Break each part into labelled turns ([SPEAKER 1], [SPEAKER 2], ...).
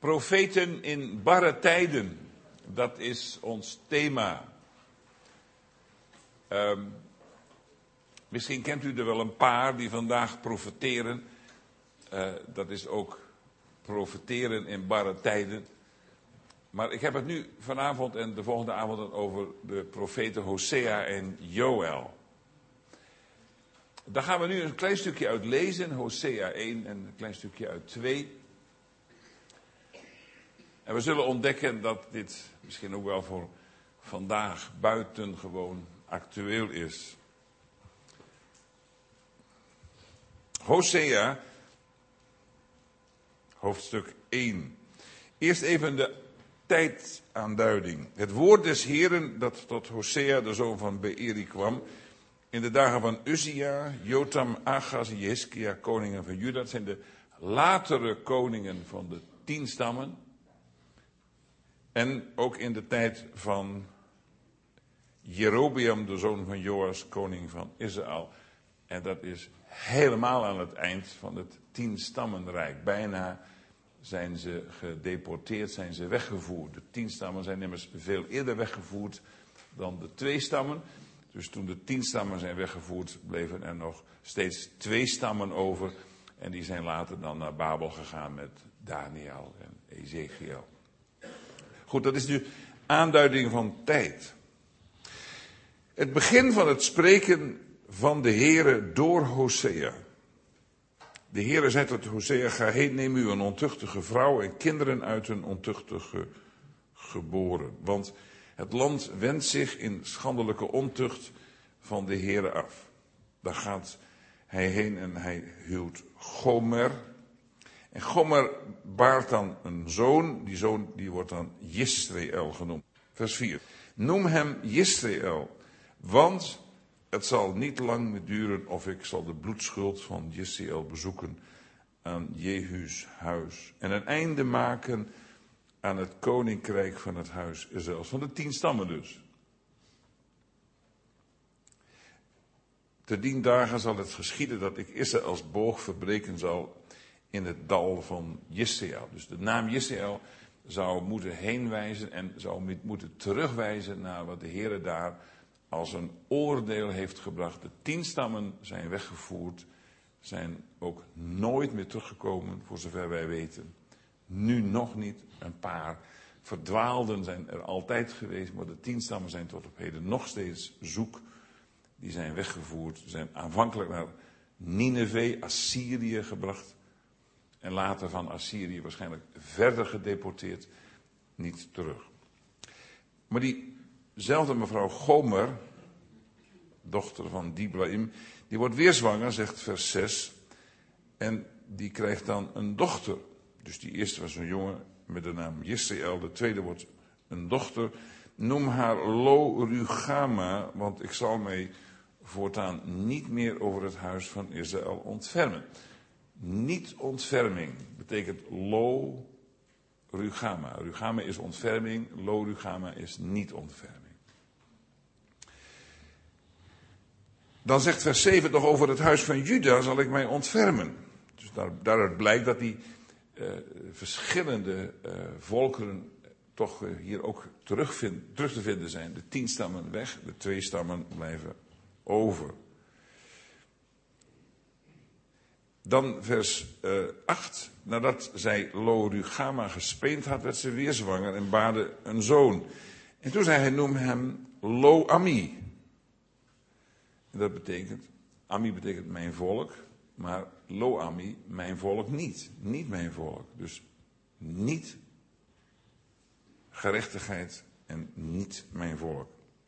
[SPEAKER 1] Profeten in barre tijden, dat is ons thema. Misschien kent u er wel een paar die vandaag profeteren. Dat is ook profeteren in barre tijden. Maar ik heb het nu vanavond en de volgende avond over de profeten Hosea en Joël. Daar gaan we nu een klein stukje uit lezen, Hosea 1 en een klein stukje uit 2. En we zullen ontdekken dat dit misschien ook wel voor vandaag buitengewoon actueel is. Hosea, hoofdstuk 1. Eerst even de tijdaanduiding. Het woord des Heeren dat tot Hosea, de zoon van Beeri, kwam in de dagen van Uzia, Jotam, Achaz en Jehezkia, koningen van Juda. Dat zijn de latere koningen van de 10 stammen. En ook in de tijd van Jerobeam, de zoon van Joas, koning van Israël. En dat is helemaal aan het eind van het 10-stammenrijk. Bijna zijn ze gedeporteerd, zijn ze weggevoerd. De 10 stammen zijn immers veel eerder weggevoerd dan de 2 stammen. Dus toen de 10 stammen zijn weggevoerd, bleven er nog steeds 2 stammen over. En die zijn later dan naar Babel gegaan met Daniel en Ezekiel. Goed, dat is nu aanduiding van tijd. Het begin van het spreken van de Heere door Hosea. De Heere zei tot Hosea, ga heen, neem u een ontuchtige vrouw en kinderen uit een ontuchtige geboren. Want het land wendt zich in schandelijke ontucht van de Heere af. Daar gaat hij heen en hij huwt Gomer. En Gomer baart dan een zoon. Die zoon die wordt dan Jisraël genoemd. Vers 4. Noem hem Jisraël, want het zal niet lang meer duren of ik zal de bloedschuld van Jisraël bezoeken aan Jehu's huis. En een einde maken aan het koninkrijk van het huis Israëls. Van de 10 stammen dus. Te dien dagen zal het geschieden dat ik Israëls boog verbreken zal in het dal van Jisraël. Dus de naam Jisraël zou moeten heenwijzen en zou moeten terugwijzen naar wat de Heere daar als een oordeel heeft gebracht. De 10 stammen zijn weggevoerd, zijn ook nooit meer teruggekomen, voor zover wij weten. Nu nog niet, een paar verdwaalden zijn er altijd geweest, maar de 10 stammen zijn tot op heden nog steeds zoek. Die zijn weggevoerd, zijn aanvankelijk naar Nineve, Assyrië gebracht. En later van Assyrië waarschijnlijk verder gedeporteerd, niet terug. Maar diezelfde mevrouw Gomer, dochter van Diblaim, die wordt weer zwanger, zegt vers 6. En die krijgt dan een dochter. Dus die eerste was een jongen met de naam Jisraël, de tweede wordt een dochter. Noem haar Lo-Rugama, want ik zal mij voortaan niet meer over het huis van Israël ontfermen. Niet ontferming betekent Lo-Rugama. Rugama is ontferming, Lo-Rugama is niet ontferming. Dan zegt vers 7 toch over het huis van Juda zal ik mij ontfermen. Dus daaruit blijkt dat die verschillende volkeren toch hier ook terug te vinden zijn. De 10 stammen weg, de 2 stammen blijven over. Dan vers 8. Nadat zij Lo-Rugama gespeend had, werd ze weer zwanger en baarde een zoon. En toen zei hij, noem hem Lo-Ami. En dat betekent, Ami betekent mijn volk, maar Lo-Ami, mijn volk niet. Niet mijn volk. Dus niet gerechtigheid en niet mijn volk.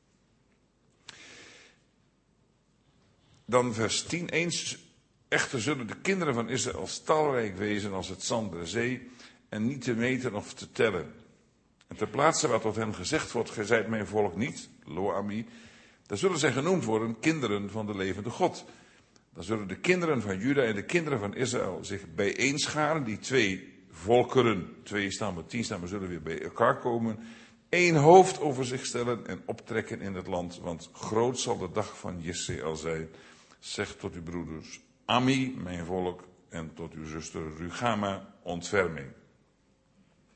[SPEAKER 1] Dan vers 10. Eens echter zullen de kinderen van Israël talrijk wezen als het zand der zee en niet te meten of te tellen. En ter plaatse waar tot hen gezegd wordt, gij zijt mijn volk niet, Lo-Ami, dan zullen zij genoemd worden kinderen van de levende God. Dan zullen de kinderen van Juda en de kinderen van Israël zich bijeenscharen, die 2 volkeren, 2 stammen, 10 stammen zullen weer bij elkaar komen, 1 hoofd over zich stellen en optrekken in het land, want groot zal de dag van Jisraël zijn. Zeg tot uw broeders, Ami, mijn volk, en tot uw zuster Rugama, ontferming.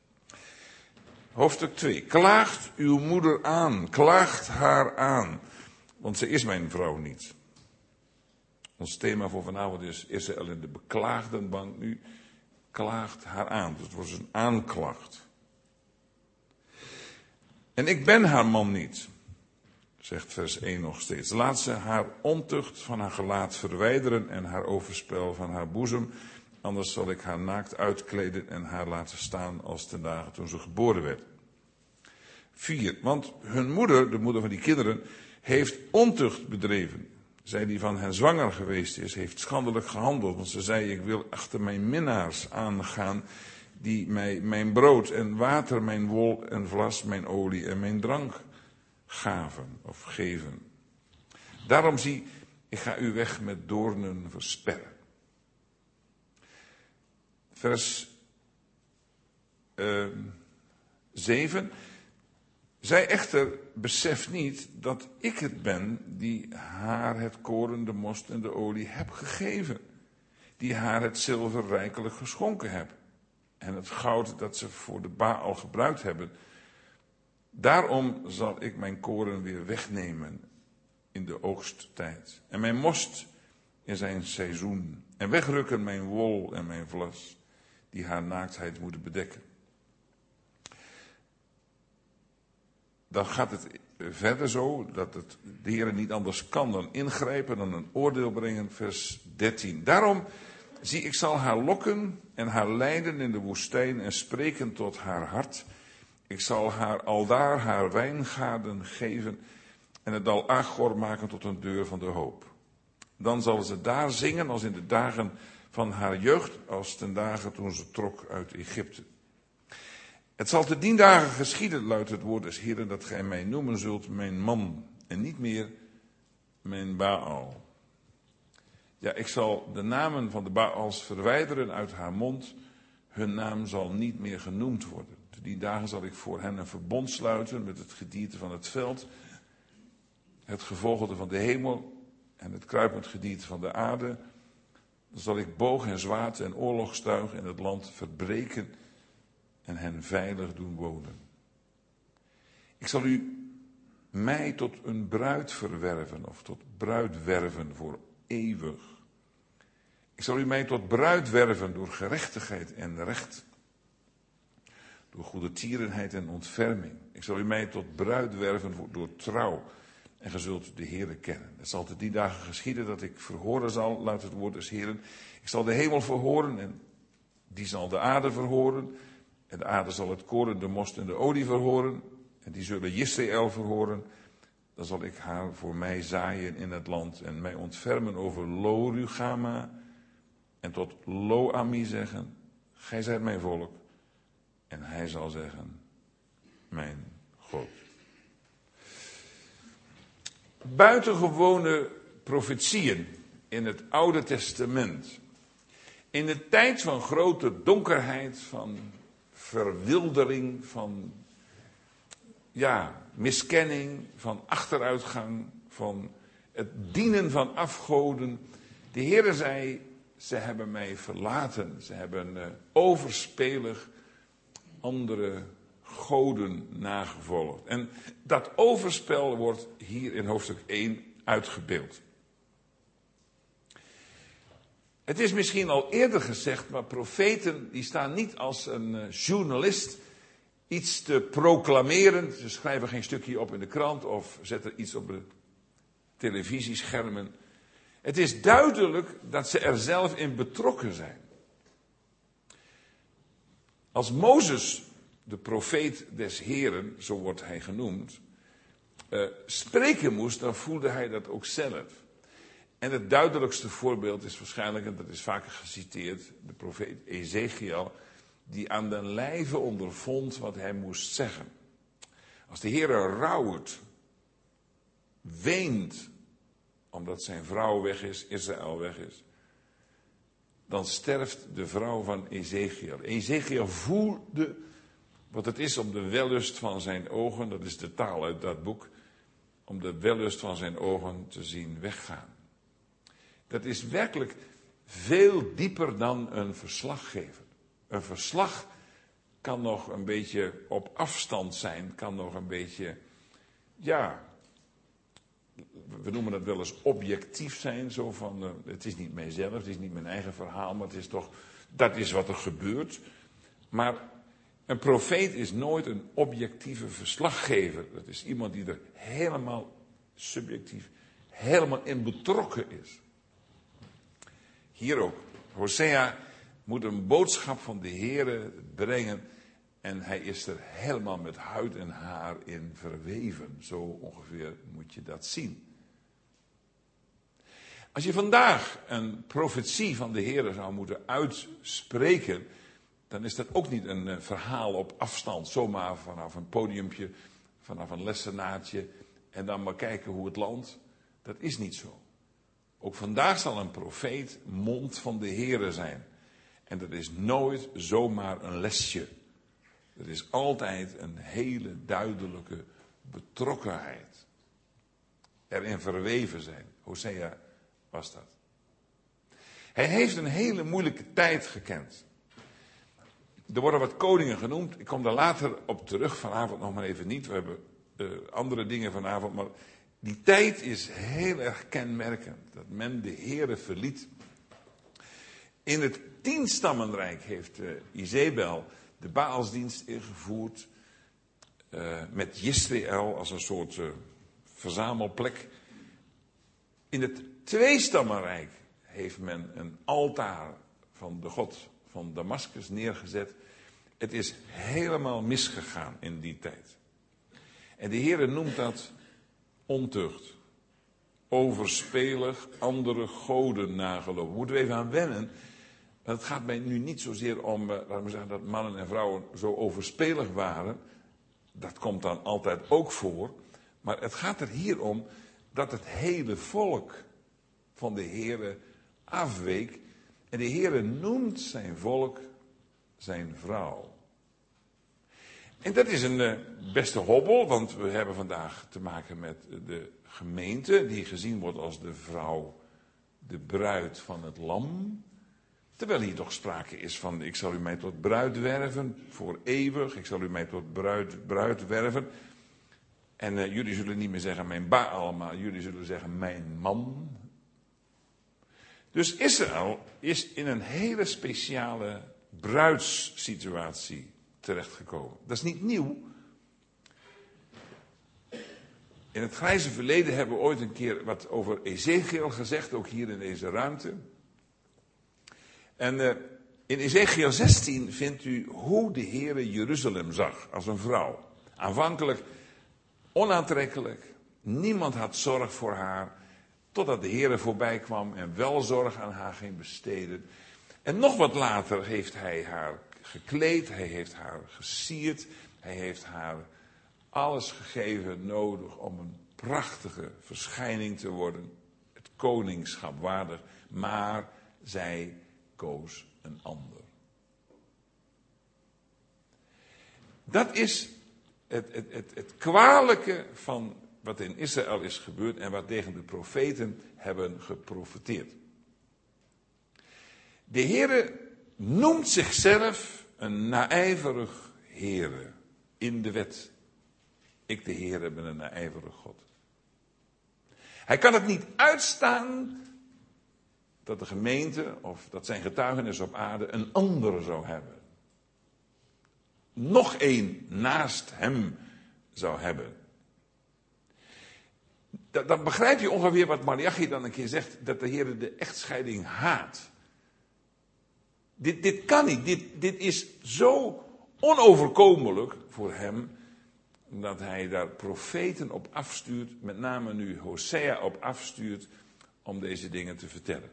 [SPEAKER 1] Hoofdstuk 2. Klaagt uw moeder aan, klaagt haar aan, want ze is mijn vrouw niet. Ons thema voor vanavond is Israël in de beklaagdenbank. Nu klaagt haar aan, dus het wordt een aanklacht. En ik ben haar man niet, zegt vers 1 nog steeds. Laat ze haar ontucht van haar gelaat verwijderen en haar overspel van haar boezem. Anders zal ik haar naakt uitkleden en haar laten staan als ten dagen toen ze geboren werd. 4. Want hun moeder, de moeder van die kinderen, heeft ontucht bedreven. Zij die van hen zwanger geweest is, heeft schandelijk gehandeld. Want ze zei, ik wil achter mijn minnaars aangaan, die mij mijn brood en water, mijn wol en vlas, mijn olie en mijn drank gaven of geven. Daarom zie, ik ga u weg met doornen versperren. Vers 7. Zij echter beseft niet dat ik het ben die haar het koren, de most en de olie heb gegeven. Die haar het zilver rijkelijk geschonken heb. En het goud dat ze voor de Baal gebruikt hebben. Daarom zal ik mijn koren weer wegnemen in de oogsttijd. En mijn most in zijn seizoen. En wegrukken mijn wol en mijn vlas, die haar naaktheid moeten bedekken. Dan gaat het verder zo, dat de Heer niet anders kan dan ingrijpen, dan een oordeel brengen, vers 13. Daarom, zie, ik zal haar lokken en haar leiden in de woestijn en spreken tot haar hart. Ik zal haar aldaar haar wijngaarden geven en het dal Achor maken tot een deur van de hoop. Dan zal ze daar zingen als in de dagen van haar jeugd, als ten dagen toen ze trok uit Egypte. Het zal te dien dagen geschieden, luidt het woord des Heeren, dat gij mij noemen zult mijn man en niet meer mijn Baal. Ja, ik zal de namen van de Baals verwijderen uit haar mond. Hun naam zal niet meer genoemd worden. Te die dagen zal ik voor hen een verbond sluiten met het gedierte van het veld, het gevogelte van de hemel en het kruipend gedierte van de aarde. Dan zal ik boog en zwaard en oorlogstuig in het land verbreken en hen veilig doen wonen. Ik zal u mij tot een bruid verwerven of tot bruid werven voor eeuwig. Ik zal u mij tot bruid werven door gerechtigheid en recht. Door goedertierenheid en ontferming. Ik zal u mij tot bruid werven door trouw. En ge zult de Heere kennen. Het zal te die dagen geschieden dat ik verhoren zal, luidt het woord des Heeren. Ik zal de hemel verhoren en die zal de aarde verhoren. En de aarde zal het koren, de most en de olie verhoren. En die zullen Israël verhoren. Dan zal ik haar voor mij zaaien in het land. En mij ontfermen over Lo-Rugama. En tot Lo-Ami zeggen. Gij zijt mijn volk. En hij zal zeggen. Mijn God. Buitengewone profetieën in het Oude Testament. In de tijd van grote donkerheid, van verwildering, van miskenning, van achteruitgang, van het dienen van afgoden. De Heere zei, ze hebben mij verlaten. Ze hebben overspelig andere goden nagevolgd. En dat overspel wordt hier in hoofdstuk 1 uitgebeeld. Het is misschien al eerder gezegd, maar profeten die staan niet als een journalist iets te proclameren. Ze schrijven geen stukje op in de krant of zetten iets op de televisieschermen. Het is duidelijk dat ze er zelf in betrokken zijn. Als Mozes, de profeet des Heren, zo wordt hij genoemd, spreken moest, dan voelde hij dat ook zelf. En het duidelijkste voorbeeld is waarschijnlijk, en dat is vaker geciteerd, de profeet Ezechiel, die aan den lijve ondervond wat hij moest zeggen. Als de Heere rouwt, weent, omdat zijn vrouw weg is, Israël weg is, dan sterft de vrouw van Ezechiel. Ezechiel voelde wat het is om de wellust van zijn ogen, dat is de taal uit dat boek, om de wellust van zijn ogen te zien weggaan. Dat is werkelijk veel dieper dan een verslaggever. Een verslag kan nog een beetje op afstand zijn, kan nog een beetje, ja, we noemen dat wel eens objectief zijn, zo van, het is niet mijzelf, het is niet mijn eigen verhaal, maar het is toch, dat is wat er gebeurt. Maar een profeet is nooit een objectieve verslaggever. Dat is iemand die er helemaal subjectief, helemaal in betrokken is. Hier ook. Hosea moet een boodschap van de Heere brengen. En hij is er helemaal met huid en haar in verweven. Zo ongeveer moet je dat zien. Als je vandaag een profetie van de Heere zou moeten uitspreken, dan is dat ook niet een verhaal op afstand, zomaar vanaf een podiumpje, vanaf een lessenaartje en dan maar kijken hoe het landt. Dat is niet zo. Ook vandaag zal een profeet mond van de Heere zijn. En dat is nooit zomaar een lesje. Het is altijd een hele duidelijke betrokkenheid. Erin verweven zijn. Hosea was dat. Hij heeft een hele moeilijke tijd gekend. Er worden wat koningen genoemd. Ik kom daar later op terug. Vanavond nog maar even niet. We hebben andere dingen vanavond. Maar die tijd is heel erg kenmerkend. Dat men de Heere verliet. In het 10-stammenrijk heeft Izebel de Baalsdienst ingevoerd. Met Jezreel als een soort verzamelplek. In het 2-stammenrijk heeft men een altaar van de god van Damascus neergezet. Het is helemaal misgegaan in die tijd. En de Heere noemt dat ontucht. Overspelig, andere goden nagelopen. Moeten we even aan wennen. Het gaat mij nu niet zozeer om, laten we zeggen, dat mannen en vrouwen zo overspelig waren. Dat komt dan altijd ook voor. Maar het gaat er hier om dat het hele volk van de Heere afweek. En de Heere noemt zijn volk zijn vrouw. En dat is een beste hobbel, want we hebben vandaag te maken met de gemeente, die gezien wordt als de vrouw, de bruid van het lam. Terwijl hier toch sprake is van, ik zal u mij tot bruid werven, voor eeuwig, ik zal u mij tot bruid werven. En jullie zullen niet meer zeggen mijn Baal, maar jullie zullen zeggen mijn man. Dus Israël is in een hele speciale bruidssituatie terechtgekomen. Dat is niet nieuw. In het grijze verleden hebben we ooit een keer wat over Ezekiel gezegd, ook hier in deze ruimte. En in Ezekiel 16 vindt u hoe de Heere Jeruzalem zag als een vrouw. Aanvankelijk onaantrekkelijk, niemand had zorg voor haar, totdat de Heere voorbij kwam en wel zorg aan haar ging besteden. En nog wat later heeft hij haar gekleed, hij heeft haar gesierd, hij heeft haar alles gegeven nodig om een prachtige verschijning te worden, het koningschap waardig, maar zij koos een ander. Dat is het kwalijke van wat in Israël is gebeurd en wat tegen de profeten hebben geprofeteerd. De Heere noemt zichzelf een naijverig Heere in de wet. Ik de Heere ben een naijverig God. Hij kan het niet uitstaan dat de gemeente of dat zijn getuigenis op aarde een ander zou hebben. Nog één naast hem zou hebben. Dan begrijp je ongeveer wat Malachi dan een keer zegt, dat de Heer de echtscheiding haat. Dit kan niet, dit is zo onoverkomelijk voor hem, dat hij daar profeten op afstuurt, met name nu Hosea op afstuurt, om deze dingen te vertellen.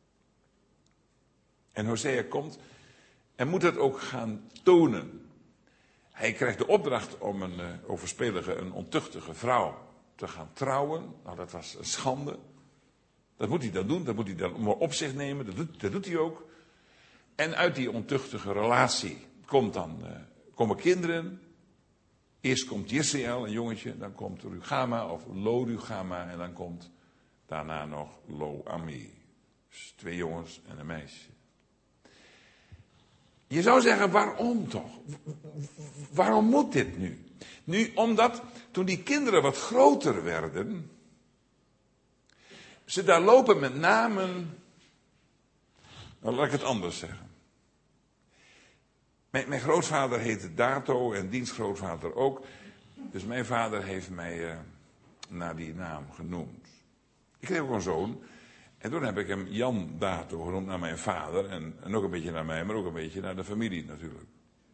[SPEAKER 1] En Hosea komt en moet het ook gaan tonen. Hij krijgt de opdracht om een overspelige, een ontuchtige vrouw te gaan trouwen. Nou, dat was een schande. Dat moet hij dan doen, dat moet hij dan maar op zich nemen, dat doet hij ook. En uit die ontuchtige relatie komen kinderen. Eerst komt Jezreel, een jongetje, dan komt Rugama of Lo-Rugama en dan komt daarna nog Lo-Ami. Dus 2 jongens en een meisje. Je zou zeggen, waarom toch? Waarom moet dit nu? Nu, omdat toen die kinderen wat groter werden, ze daar lopen met namen. Nou, laat ik het anders zeggen. Mijn grootvader heette Dato en diens grootvader ook. Dus mijn vader heeft mij naar die naam genoemd. Ik kreeg ook een zoon. En toen heb ik hem Jan Dato genoemd naar mijn vader. En ook een beetje naar mij, maar ook een beetje naar de familie natuurlijk.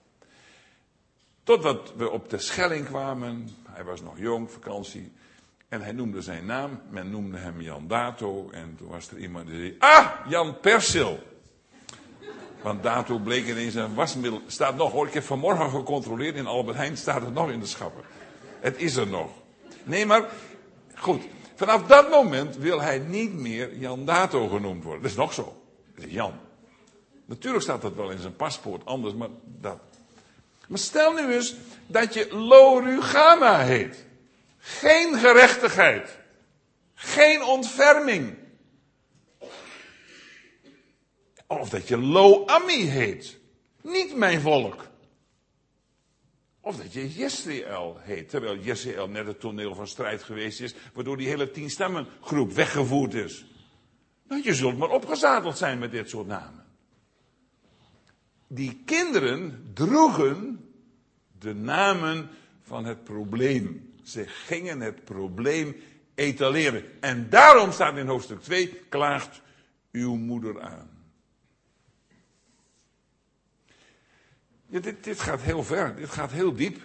[SPEAKER 1] Totdat we op de Schelling kwamen. Hij was nog jong, vakantie. En hij noemde zijn naam. Men noemde hem Jan Dato. En toen was er iemand die zei, Jan Persil. Want Dato bleek ineens een wasmiddel. Staat nog hoor, ik heb vanmorgen gecontroleerd. In Albert Heijn staat het nog in de schappen. Het is er nog. Nee, maar goed. Vanaf dat moment wil hij niet meer Jan Dato genoemd worden. Dat is nog zo. Dat is Jan. Natuurlijk staat dat wel in zijn paspoort anders, maar dat. Maar stel nu eens dat je Lorugama heet. Geen gerechtigheid. Geen ontferming. Of dat je Lo-Ammi heet. Niet mijn volk. Of dat je Jesraël heet. Terwijl Jesraël net het toneel van strijd geweest is. Waardoor die hele 10-stammengroep weggevoerd is. Nou, je zult maar opgezadeld zijn met dit soort namen. Die kinderen droegen de namen van het probleem. Ze gingen het probleem etaleren. En daarom staat in hoofdstuk 2, klaagt uw moeder aan. Ja, dit gaat heel ver, dit gaat heel diep.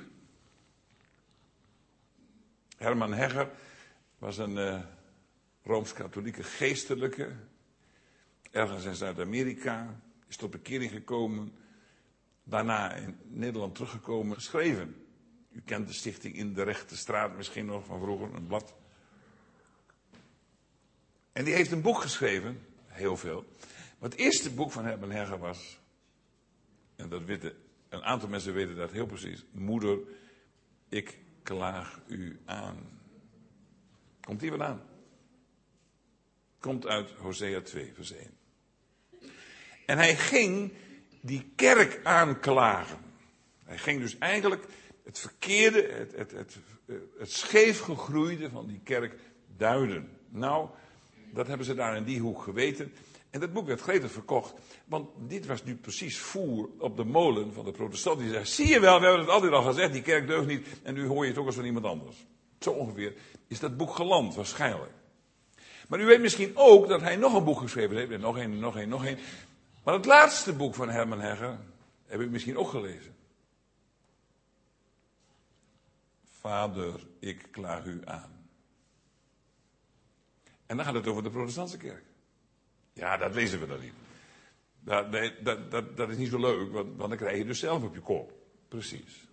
[SPEAKER 1] Herman Hegger was een Rooms-katholieke geestelijke. Ergens in Zuid-Amerika, is tot bekering gekomen. Daarna in Nederland teruggekomen, geschreven. U kent de stichting In de Rechte Straat misschien nog van vroeger, een blad. En die heeft een boek geschreven, heel veel. Maar het eerste boek van Herman Hegger was, en dat weten een aantal mensen weten dat heel precies. Moeder, ik klaag u aan. Komt hier vandaan? Komt uit Hosea 2, vers 1. En hij ging die kerk aanklagen. Hij ging dus eigenlijk het verkeerde, het scheef gegroeide van die kerk duiden. Nou, dat hebben ze daar in die hoek geweten. En dat boek werd gretig verkocht. Want dit was nu precies voer op de molen van de protestanten. Die zei, zie je wel, we hebben het altijd al gezegd, die kerk deugt niet. En nu hoor je het ook eens van iemand anders. Zo ongeveer is dat boek geland, waarschijnlijk. Maar u weet misschien ook dat hij nog een boek geschreven heeft. En nog één. Maar het laatste boek van Herman Hegger heb ik misschien ook gelezen. Vader, ik klaag u aan. En dan gaat het over de protestantse kerk. Ja, dat lezen we dan niet. Dat is niet zo leuk, want dan krijg je dus zelf op je kop. Precies.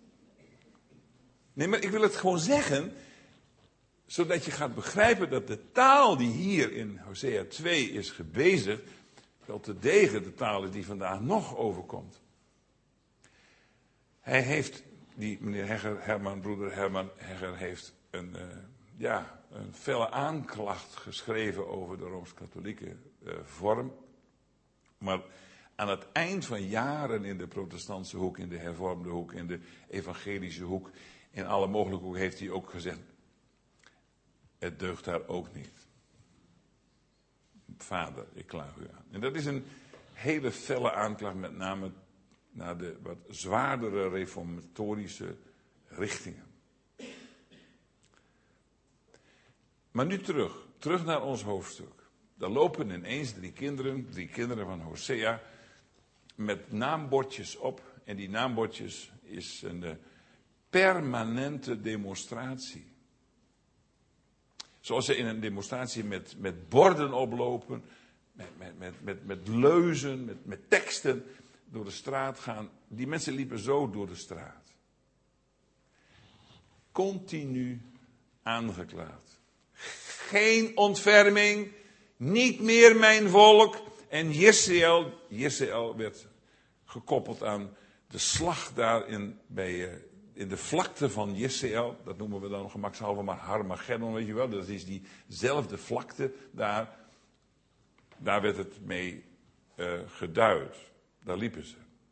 [SPEAKER 1] Nee, maar ik wil het gewoon zeggen, zodat je gaat begrijpen dat de taal die hier in Hosea 2 is gebezigd, wel te degen de taal is die vandaag nog overkomt. Hij heeft, meneer Hegger, broeder Herman Hegger, heeft een felle aanklacht geschreven over de Rooms-Katholieke vorm. Maar aan het eind van jaren in de protestantse hoek, in de hervormde hoek, in de evangelische hoek, in alle mogelijke hoeken heeft hij ook gezegd, het deugt daar ook niet. Vader, ik klaag u aan. En dat is een hele felle aanklacht, met name naar de wat zwaardere reformatorische richtingen. Maar nu terug naar ons hoofdstuk. Daar lopen ineens drie kinderen van Hosea, met naambordjes op. En die naambordjes is een permanente demonstratie. Zoals ze in een demonstratie met borden oplopen, met leuzen, met teksten door de straat gaan. Die mensen liepen zo door de straat. Continu aangeklaagd. Geen ontferming, niet meer mijn volk. En Jesraël werd gekoppeld aan de slag daar in de vlakte van Jesraël. Dat noemen we dan gemakshalve maar Harmageddon, weet je wel. Dat is diezelfde vlakte daar werd het mee geduid. Daar liepen ze.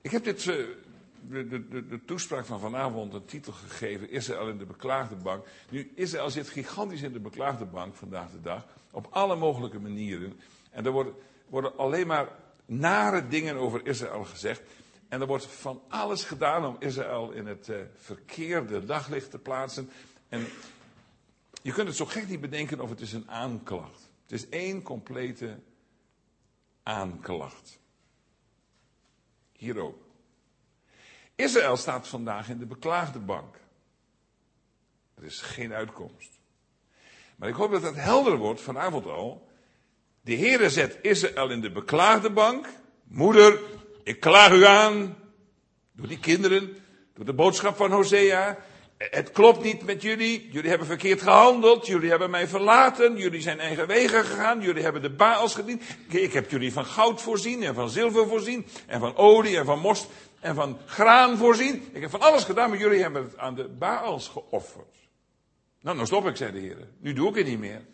[SPEAKER 1] Ik heb de toespraak van vanavond een titel gegeven, Israël in de beklaagde bank. Nu, Israël zit gigantisch in de beklaagde bank vandaag de dag, op alle mogelijke manieren. En er worden alleen maar nare dingen over Israël gezegd. En er wordt van alles gedaan om Israël in het verkeerde daglicht te plaatsen. En je kunt het zo gek niet bedenken of het is een aanklacht. Het is één complete aanklacht. Hier ook. Israël staat vandaag in de beklaagde bank. Er is geen uitkomst. Maar ik hoop dat het helder wordt vanavond al. De Heere zet Israël in de beklaagde bank. Moeder, ik klaag u aan. Door die kinderen, door de boodschap van Hosea. Het klopt niet met jullie. Jullie hebben verkeerd gehandeld. Jullie hebben mij verlaten. Jullie zijn eigen wegen gegaan. Jullie hebben de Baals gediend. Ik heb jullie van goud voorzien en van zilver voorzien. En van olie en van most en van graan voorzien. Ik heb van alles gedaan, maar jullie hebben het aan de Baals geofferd. Nou stop ik, zei de Heer. Nu doe ik het niet meer.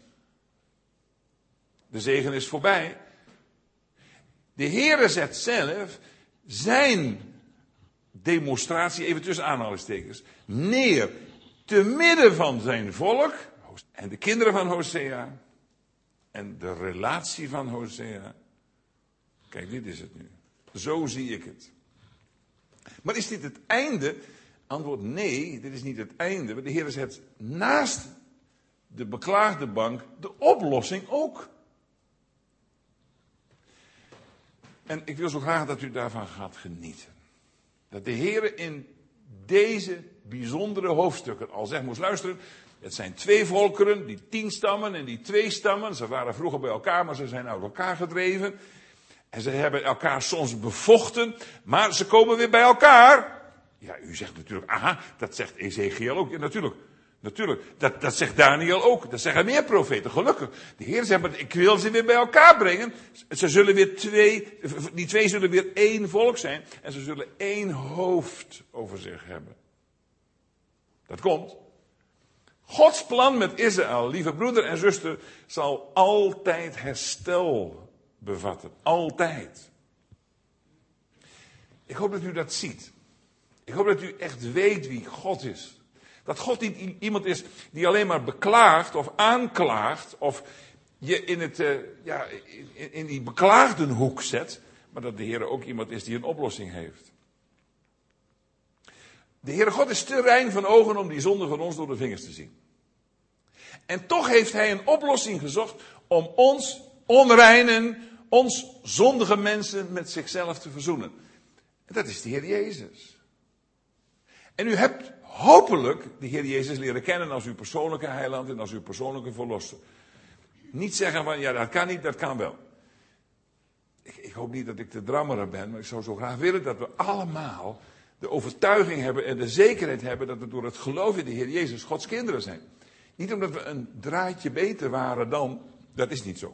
[SPEAKER 1] De zegen is voorbij. De Heer zet zelf zijn demonstratie, even tussen aanhalingstekens, neer te midden van zijn volk en de kinderen van Hosea en de relatie van Hosea. Kijk, dit is het nu. Zo zie ik het. Maar is dit het einde? Antwoord nee, dit is niet het einde. Want de Heer zet naast de beklaagde bank de oplossing ook. En ik wil zo graag dat u daarvan gaat genieten. Dat de Heer in deze bijzondere hoofdstukken al zegt, moest luisteren. Het zijn 2 volkeren, die 10 stammen en die 2 stammen. Ze waren vroeger bij elkaar, maar ze zijn uit elkaar gedreven. En ze hebben elkaar soms bevochten, maar ze komen weer bij elkaar. Ja, u zegt natuurlijk, aha, dat zegt Ezekiel ook. Ja, natuurlijk. Dat zegt Daniel ook. Dat zeggen meer profeten, gelukkig. De Heer zegt, maar ik wil ze weer bij elkaar brengen. Ze zullen weer die 2 zullen weer 1 volk zijn. En ze zullen 1 hoofd over zich hebben. Dat komt. Gods plan met Israël, lieve broeder en zuster, zal altijd herstel bevatten. Altijd. Ik hoop dat u dat ziet. Ik hoop dat u echt weet wie God is. Dat God niet iemand is die alleen maar beklaagt of aanklaagt. Of je in die beklaagdenhoek zet. Maar dat de Heer ook iemand is die een oplossing heeft. De Heere God is te rein van ogen om die zonde van ons door de vingers te zien. En toch heeft Hij een oplossing gezocht om ons onreinen, ons zondige mensen met zichzelf te verzoenen. En dat is de Heer Jezus. En u hebt hopelijk de Heer Jezus leren kennen als uw persoonlijke heiland en als uw persoonlijke verlosser. Niet zeggen van, ja dat kan niet, dat kan wel. Ik hoop niet dat ik te drammerig ben, maar ik zou zo graag willen dat we allemaal de overtuiging hebben en de zekerheid hebben dat we door het geloof in de Heer Jezus Gods kinderen zijn. Niet omdat we een draadje beter waren dan, dat is niet zo.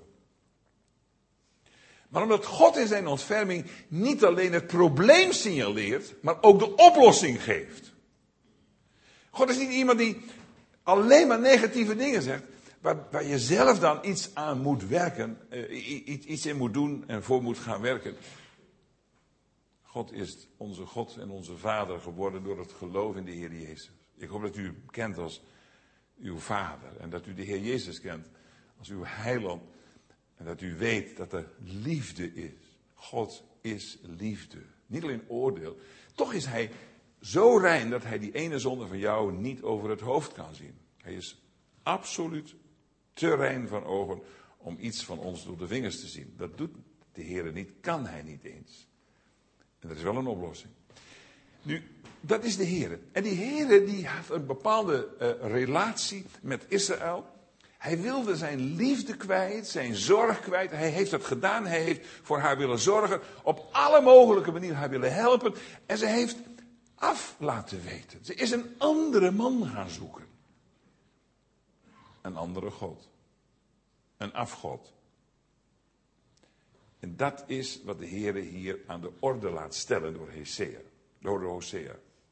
[SPEAKER 1] Maar omdat God in zijn ontferming niet alleen het probleem signaleert, maar ook de oplossing geeft. God is niet iemand die alleen maar negatieve dingen zegt, waar je zelf dan iets aan moet werken, iets in moet doen en voor moet gaan werken. God is onze God en onze Vader geworden door het geloof in de Heer Jezus. Ik hoop dat u hem kent als uw Vader en dat u de Heer Jezus kent als uw heiland. En dat u weet dat er liefde is. God is liefde. Niet alleen oordeel. Toch is hij zo rein dat hij die ene zonde van jou niet over het hoofd kan zien. Hij is absoluut te rein van ogen om iets van ons door de vingers te zien. Dat doet de Heer niet, kan hij niet eens. En dat is wel een oplossing. Nu, dat is de Heer. En die Heer die had een bepaalde relatie met Israël. Hij wilde zijn liefde kwijt, zijn zorg kwijt. Hij heeft dat gedaan. Hij heeft voor haar willen zorgen. Op alle mogelijke manieren haar willen helpen. En ze heeft af laten weten. Ze is een andere man gaan zoeken. Een andere God. Een afgod. En dat is wat de Heer hier aan de orde laat stellen door Hosea.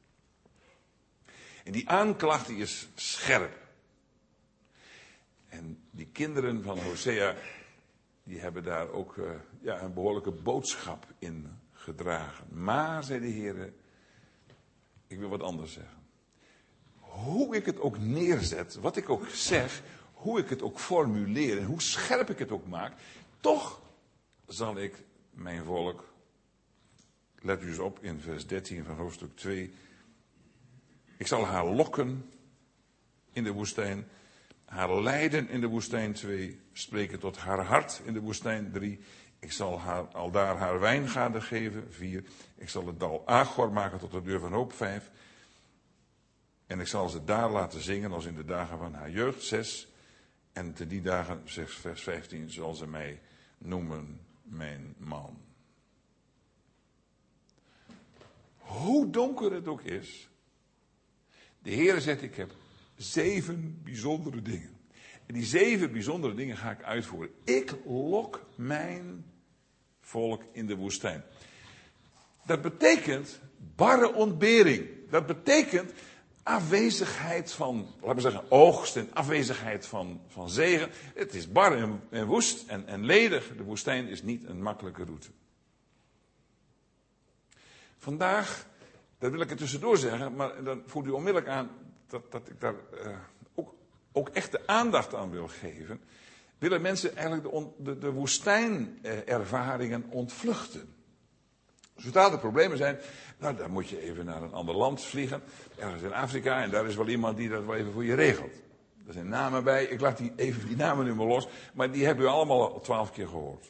[SPEAKER 1] En die aanklacht die is scherp. En die kinderen van Hosea, die hebben daar ook een behoorlijke boodschap in gedragen. Maar, zei de Heer, ik wil wat anders zeggen. Hoe ik het ook neerzet, wat ik ook zeg, hoe ik het ook formuleer en hoe scherp ik het ook maak, toch zal ik mijn volk, let u eens op in vers 13 van hoofdstuk 2, ik zal haar lokken in de woestijn, haar leiden in de woestijn 2, spreken tot haar hart in de woestijn 3, ik zal haar aldaar haar wijngaarden geven 4, ik zal het dal Agor maken tot de deur van hoop 5, en ik zal ze daar laten zingen als in de dagen van haar jeugd 6, en te die dagen, vers 15, zal ze mij noemen mijn man. Hoe donker het ook is, de Heer zegt, ik heb 7 bijzondere dingen. En die 7 bijzondere dingen ga ik uitvoeren. Ik lok mijn volk in de woestijn. Dat betekent barre ontbering. Dat betekent afwezigheid van, laten we zeggen, oogst en afwezigheid van zegen. Het is bar en woest en ledig. De woestijn is niet een makkelijke route. Vandaag, dat wil ik er tussendoor zeggen, maar dan voelt u onmiddellijk aan dat ik daar ook echt de aandacht aan wil geven. Willen mensen eigenlijk de woestijnervaringen ontvluchten. Zodra er problemen zijn, nou, dan moet je even naar een ander land vliegen. Ergens in Afrika, en daar is wel iemand die dat wel even voor je regelt. Er zijn namen bij, ik laat die namen nu maar los, maar die hebben u allemaal al 12 keer gehoord.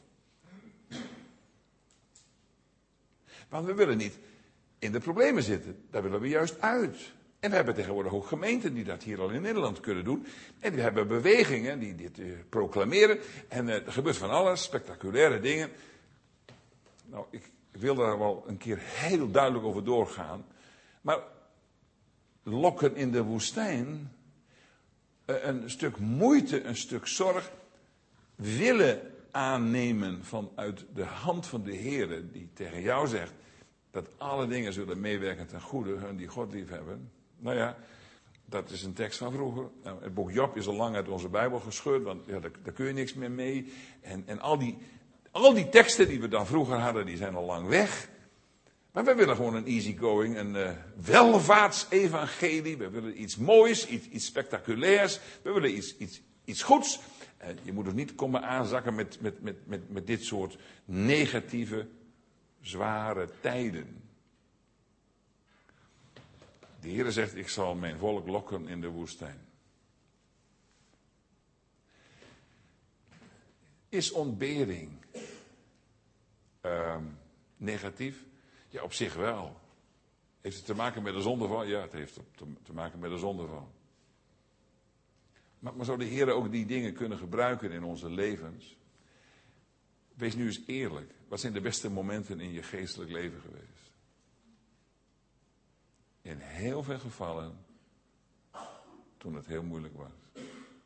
[SPEAKER 1] Want we willen niet in de problemen zitten, daar willen we juist uit. En we hebben tegenwoordig ook gemeenten die dat hier al in Nederland kunnen doen. En die hebben bewegingen die dit proclameren. En er gebeurt van alles, spectaculaire dingen. Nou, ik wil daar wel een keer heel duidelijk over doorgaan. Maar lokken in de woestijn, een stuk moeite, een stuk zorg, willen aannemen vanuit de hand van de Heer, die tegen jou zegt dat alle dingen zullen meewerken ten goede, hun die God lief hebben. Nou ja, dat is een tekst van vroeger. Nou, het boek Job is al lang uit onze Bijbel gescheurd, want ja, daar kun je niks meer mee. En al die teksten die we dan vroeger hadden, die zijn al lang weg. Maar we willen gewoon een easygoing, een welvaartsevangelie. We willen iets moois, iets spectaculairs. We willen iets goeds. Je moet dus niet komen aanzakken met dit soort negatieve, zware tijden. De Heer zegt, ik zal mijn volk lokken in de woestijn. Is ontbering negatief? Ja, op zich wel. Heeft het te maken met de zondeval? Ja, het heeft te maken met de zondeval. Maar zou de Heer ook die dingen kunnen gebruiken in onze levens? Wees nu eens eerlijk. Wat zijn de beste momenten in je geestelijk leven geweest? In heel veel gevallen toen het heel moeilijk was.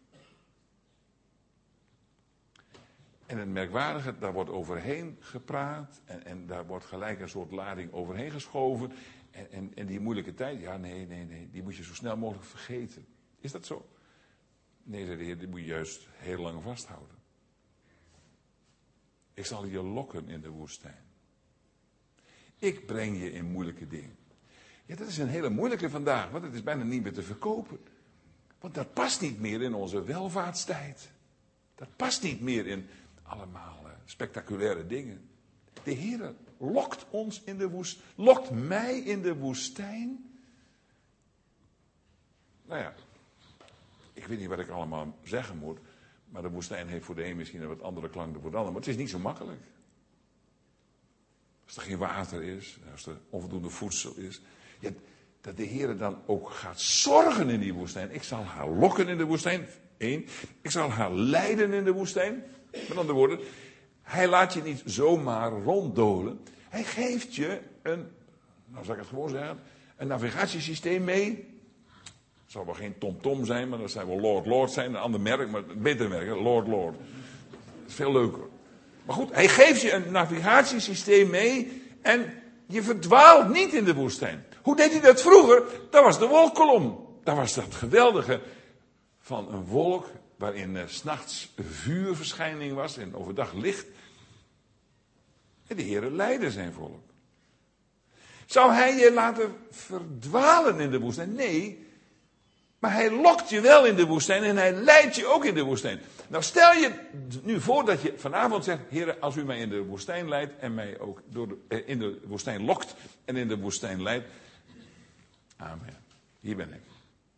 [SPEAKER 1] En het merkwaardige, daar wordt overheen gepraat en daar wordt gelijk een soort lading overheen geschoven. En die moeilijke tijd, ja nee, die moet je zo snel mogelijk vergeten. Is dat zo? Nee, zei de Heer, die moet je juist heel lang vasthouden. Ik zal je lokken in de woestijn. Ik breng je in moeilijke dingen. Ja, dat is een hele moeilijke vandaag, want het is bijna niet meer te verkopen. Want dat past niet meer in onze welvaartstijd. Dat past niet meer in allemaal spectaculaire dingen. De Heer lokt ons in de woestijn, lokt mij in de woestijn. Nou ja, ik weet niet wat ik allemaal zeggen moet, maar de woestijn heeft voor de een misschien een wat andere klank dan voor de ander. Maar het is niet zo makkelijk. Als er geen water is, als er onvoldoende voedsel is. Ja, dat de Heer dan ook gaat zorgen in die woestijn. Ik zal haar lokken in de woestijn. 1. Ik zal haar leiden in de woestijn. Met andere woorden, hij laat je niet zomaar ronddolen. Hij geeft je een, nou zal ik het gewoon zeggen, een navigatiesysteem mee. Het zal wel geen TomTom zijn, maar dat zou wel Lord zijn. Een ander merk, maar een beter merk, Lord. Dat is veel leuker. Maar goed, hij geeft je een navigatiesysteem mee en je verdwaalt niet in de woestijn. Hoe deed hij dat vroeger? Dat was de wolkkolom. Dat was dat geweldige van een wolk waarin 's nachts vuurverschijning was en overdag licht. En de Heer leidde zijn volk. Zou hij je laten verdwalen in de woestijn? Nee. Maar hij lokt je wel in de woestijn en hij leidt je ook in de woestijn. Nou, stel je nu voor dat je vanavond zegt: Heer, als u mij in de woestijn leidt en mij ook in de woestijn lokt en in de woestijn leidt. Amen. Hier ben ik.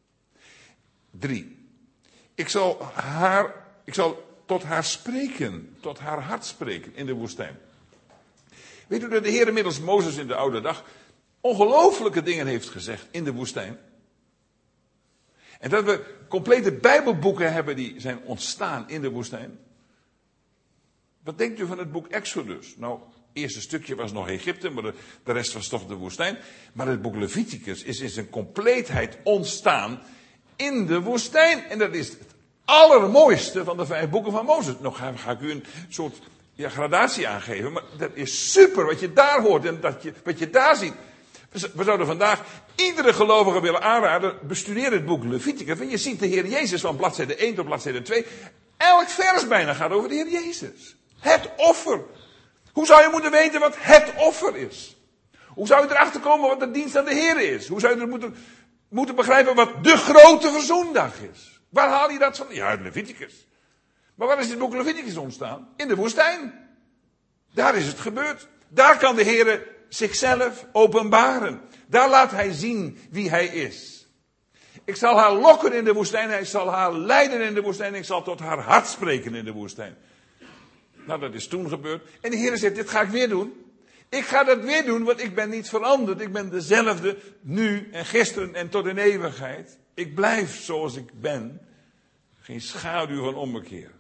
[SPEAKER 1] 3. Ik zal tot haar spreken, tot haar hart spreken in de woestijn. Weet u dat de Heer middels Mozes in de oude dag ongelooflijke dingen heeft gezegd in de woestijn? En dat we complete Bijbelboeken hebben die zijn ontstaan in de woestijn. Wat denkt u van het boek Exodus? Nou, het eerste stukje was nog Egypte, maar de rest was toch de woestijn. Maar het boek Leviticus is in zijn compleetheid ontstaan in de woestijn. En dat is het allermooiste van de 5 boeken van Mozes. Nog ga ik u een soort gradatie aangeven, maar dat is super wat je daar hoort en wat je daar ziet. We zouden vandaag iedere gelovige willen aanraden, bestudeer het boek Leviticus. Want je ziet de Heer Jezus van bladzijde 1 tot bladzijde 2. Elk vers bijna gaat over de Heer Jezus. Het offer. Hoe zou je moeten weten wat het offer is? Hoe zou je erachter komen wat de dienst aan de Heer is? Hoe zou je moeten begrijpen wat de grote verzoendag is? Waar haal je dat van? Ja, uit Leviticus. Maar waar is dit boek Leviticus ontstaan? In de woestijn. Daar is het gebeurd. Daar kan de Heer zichzelf openbaren. Daar laat hij zien wie hij is. Ik zal haar lokken in de woestijn. Hij zal haar leiden in de woestijn. Ik zal tot haar hart spreken in de woestijn. Nou, dat is toen gebeurd. En de Heer zegt, dit ga ik weer doen. Ik ga dat weer doen, want ik ben niet veranderd. Ik ben dezelfde nu en gisteren en tot in eeuwigheid. Ik blijf zoals ik ben. Geen schaduw van ommekeer.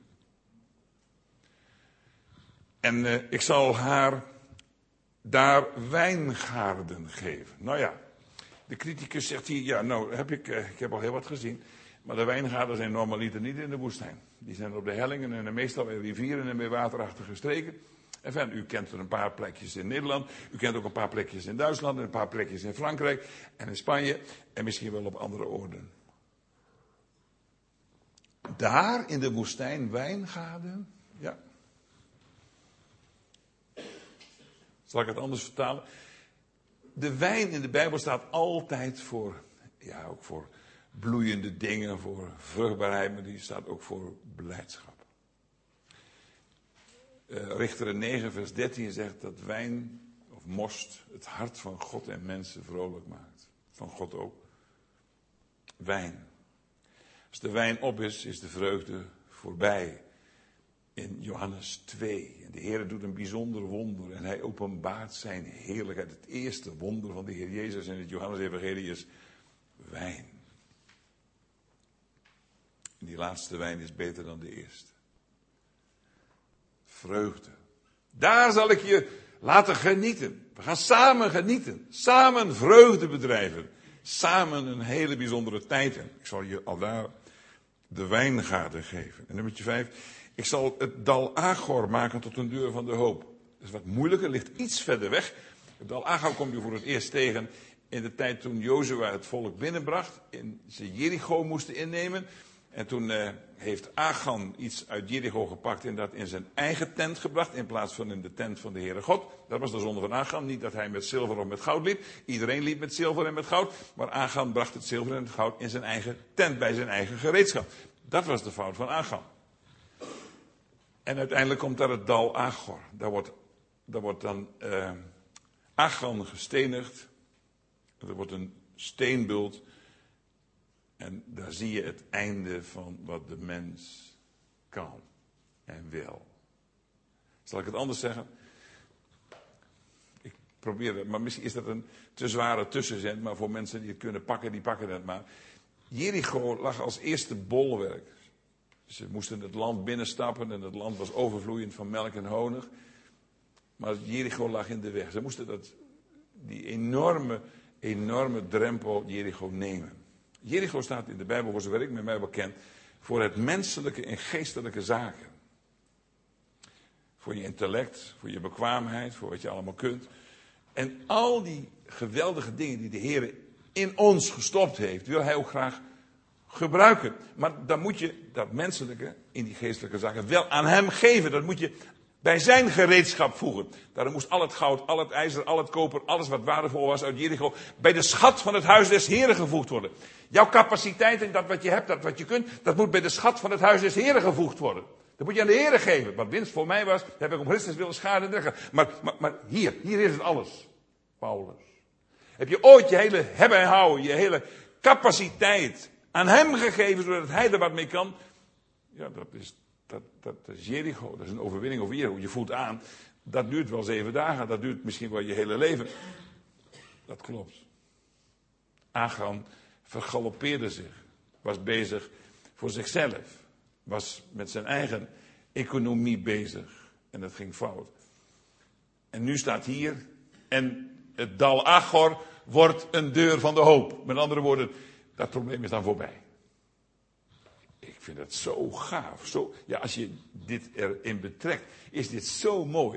[SPEAKER 1] En ik zal haar daar wijngaarden geven. Nou ja, de criticus zegt hier, ja nou ik heb al heel wat gezien. Maar de wijngaarden zijn normaliter niet in de woestijn. Die zijn op de hellingen en meestal in rivieren en bij waterachtige streken. En u kent er een paar plekjes in Nederland. U kent ook een paar plekjes in Duitsland en een paar plekjes in Frankrijk en in Spanje. En misschien wel op andere oorden. Daar in de woestijn wijngaarden, ja. Zal ik het anders vertalen? De wijn in de Bijbel staat altijd voor, ja, ook voor bloeiende dingen, voor vruchtbaarheid, maar die staat ook voor blijdschap. Richteren 9 vers 13 zegt dat wijn of most het hart van God en mensen vrolijk maakt. Van God ook. Wijn. Als de wijn op is, is de vreugde voorbij. In Johannes 2. En de Heer doet een bijzonder wonder en hij openbaart zijn heerlijkheid. Het eerste wonder van de Heer Jezus in het Johannes-evangelie is wijn. En die laatste wijn is beter dan de eerste. Vreugde. Daar zal ik je laten genieten. We gaan samen genieten. Samen vreugde bedrijven. Samen een hele bijzondere tijd. En ik zal je al daar de wijngaarden geven. En nummer 5. Ik zal het Dal Achor maken tot een deur van de hoop. Dat is wat moeilijker, ligt iets verder weg. Het Dal Achor komt u voor het eerst tegen in de tijd toen Jozua het volk binnenbracht. En ze Jericho moesten innemen. En toen heeft Achan iets uit Jericho gepakt en dat in zijn eigen tent gebracht. In plaats van in de tent van de Heere God. Dat was de zonde van Achan. Niet dat hij met zilver of met goud liep. Iedereen liep met zilver en met goud. Maar Achan bracht het zilver en het goud in zijn eigen tent, bij zijn eigen gereedschap. Dat was de fout van Achan. En uiteindelijk komt daar het Dal Achor. Daar wordt dan Achan gestenigd. Er wordt een steenbult. En daar zie je het einde van wat de mens kan en wil. Zal ik het anders zeggen? Ik probeer het, maar misschien is dat een te zware tussenzet. Maar voor mensen die het kunnen pakken, die pakken het maar. Jericho lag als eerste bolwerk. Ze moesten het land binnenstappen en het land was overvloeiend van melk en honig. Maar Jericho lag in de weg. Ze moesten die enorme drempel Jericho nemen. Jericho staat in de Bijbel, voor zover ik met mij bekend, voor het menselijke en geestelijke zaken. Voor je intellect, voor je bekwaamheid, voor wat je allemaal kunt. En al die geweldige dingen die de Heer in ons gestopt heeft, wil hij ook graag gebruiken. Maar dan moet je dat menselijke in die geestelijke zaken wel aan hem geven. Dat moet je Bij zijn gereedschap voegen. Daarom moest al het goud, al het ijzer, al het koper, alles wat waardevol was uit Jericho, bij de schat van het huis des Heren gevoegd worden. Jouw capaciteit en dat wat je hebt, dat wat je kunt, dat moet bij de schat van het huis des Heren gevoegd worden. Dat moet je aan de Heren geven. Wat winst voor mij was, heb ik om Christus willen schade en maar hier is het alles. Paulus. Heb je ooit je hele hebben en houden, je hele capaciteit aan hem gegeven, zodat hij er wat mee kan? Ja, dat is Jericho. Dat is een overwinning over Jericho. Je voelt aan, dat duurt wel 7 dagen. Dat duurt misschien wel je hele leven. Dat klopt. Achan vergaloppeerde zich. Was bezig voor zichzelf. Was met zijn eigen economie bezig. En dat ging fout. En nu staat hier. En het dal Achor wordt een deur van de hoop. Met andere woorden, dat probleem is dan voorbij. Ik vind het zo gaaf. Zo, ja, als je dit erin betrekt, is dit zo mooi.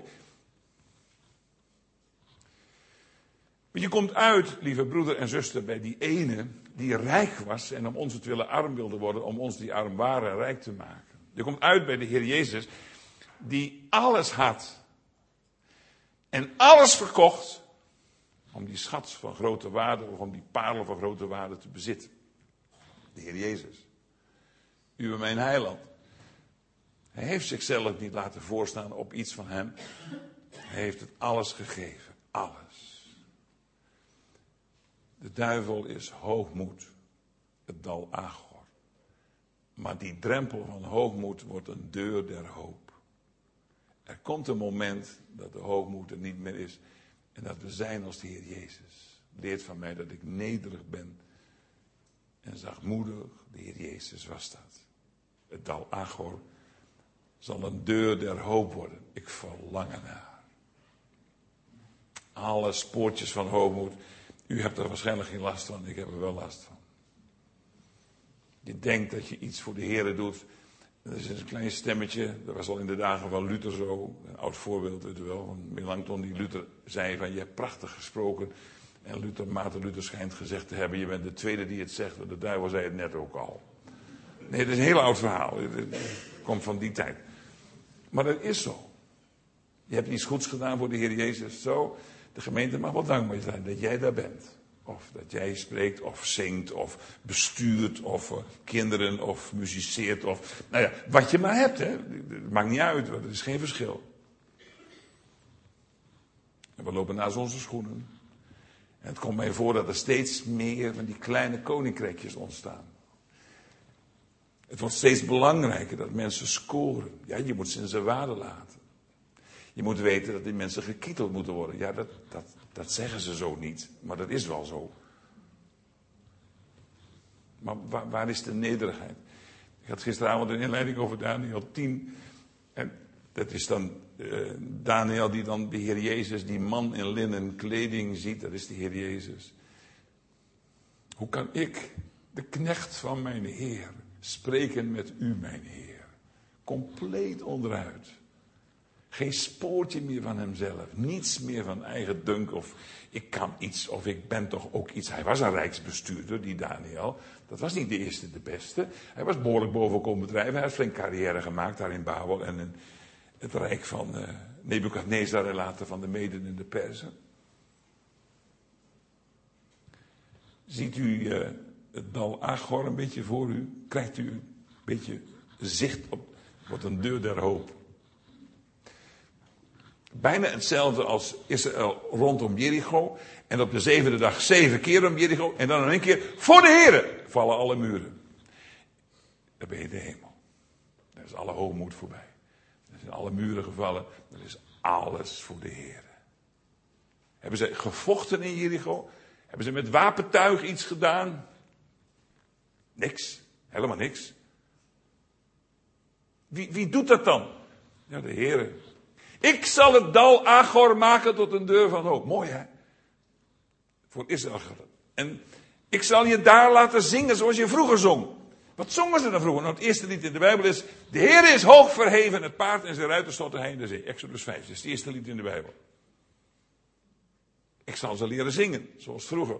[SPEAKER 1] Je komt uit, lieve broeder en zuster, bij die ene die rijk was en om ons het willen arm wilde worden, om ons die arm waren rijk te maken. Je komt uit bij de Heer Jezus, die alles had en alles verkocht om die schat van grote waarde of om die parel van grote waarde te bezitten. De Heer Jezus. U bent mijn heiland. Hij heeft zichzelf niet laten voorstaan op iets van hem. Hij heeft het alles gegeven. Alles. De duivel is hoogmoed. Het dal Achor. Maar die drempel van hoogmoed wordt een deur der hoop. Er komt een moment dat de hoogmoed er niet meer is. En dat we zijn als de Heer Jezus. Leert van mij dat ik nederig ben. En zachtmoedig. De Heer Jezus was dat. Het dal Achor zal een deur der hoop worden. Ik verlang ernaar. Alle spoortjes van hoogmoed. U hebt er waarschijnlijk geen last van. Ik heb er wel last van. Je denkt dat je iets voor de Heer doet. Dat is een klein stemmetje. Dat was al in de dagen van Luther zo. Een oud voorbeeld, weet u wel. Van Melanchthon die Luther zei van je hebt prachtig gesproken. En Maarten Luther schijnt gezegd te hebben. Je bent de tweede die het zegt. De duivel zei het net ook al. Nee, het is een heel oud verhaal. Het komt van die tijd. Maar dat is zo. Je hebt iets goeds gedaan voor de Heer Jezus. Zo, de gemeente mag wel dankbaar zijn dat jij daar bent. Of dat jij spreekt, of zingt, of bestuurt, of kinderen, of muziceert. Of, nou ja, wat je maar hebt. Hè. Het maakt niet uit, er is geen verschil. En we lopen naast onze schoenen. En het komt mij voor dat er steeds meer van die kleine koninkrijkjes ontstaan. Het wordt steeds belangrijker dat mensen scoren. Ja, je moet ze in zijn waarde laten. Je moet weten dat die mensen gekieteld moeten worden. Ja, dat zeggen ze zo niet. Maar dat is wel zo. Maar waar is de nederigheid? Ik had gisteravond een inleiding over Daniel 10. En dat is dan Daniel die dan de Heer Jezus, die man in linnen kleding ziet. Dat is de Heer Jezus. Hoe kan ik, de knecht van mijn Heer, spreken met u, mijn Heer? Compleet onderuit. Geen spoortje meer van hemzelf. Niets meer van eigen dunk of ik kan iets of ik ben toch ook iets. Hij was een rijksbestuurder, die Daniel. Dat was niet de eerste, de beste. Hij was behoorlijk boven komen bedrijven. Hij had flink carrière gemaakt daar in Babel en in het rijk van Nebukadnezar en later van de Meden en de Perzen. Ziet u het dal Achor een beetje voor u? Krijgt u een beetje zicht op wat een deur der hoop. Bijna hetzelfde als Israël rondom Jericho. En op de 7e dag 7 keer om Jericho. En dan in één keer voor de Here vallen alle muren. Dan ben je de hemel. Dan is alle hoogmoed voorbij. Dan zijn alle muren gevallen. Dan is alles voor de Here. Hebben ze gevochten in Jericho? Hebben ze met wapentuig iets gedaan? Niks. Helemaal niks. Wie doet dat dan? Ja, de Heere. Ik zal het dal Achor maken tot een deur van hoop. Mooi, hè? Voor Israël. En ik zal je daar laten zingen zoals je vroeger zong. Wat zongen ze dan vroeger? Nou, het eerste lied in de Bijbel is: de Heer is hoog verheven, het paard en zijn ruiter stotten hij in de zee. Exodus 5, dat is het eerste lied in de Bijbel. Ik zal ze leren zingen, zoals vroeger.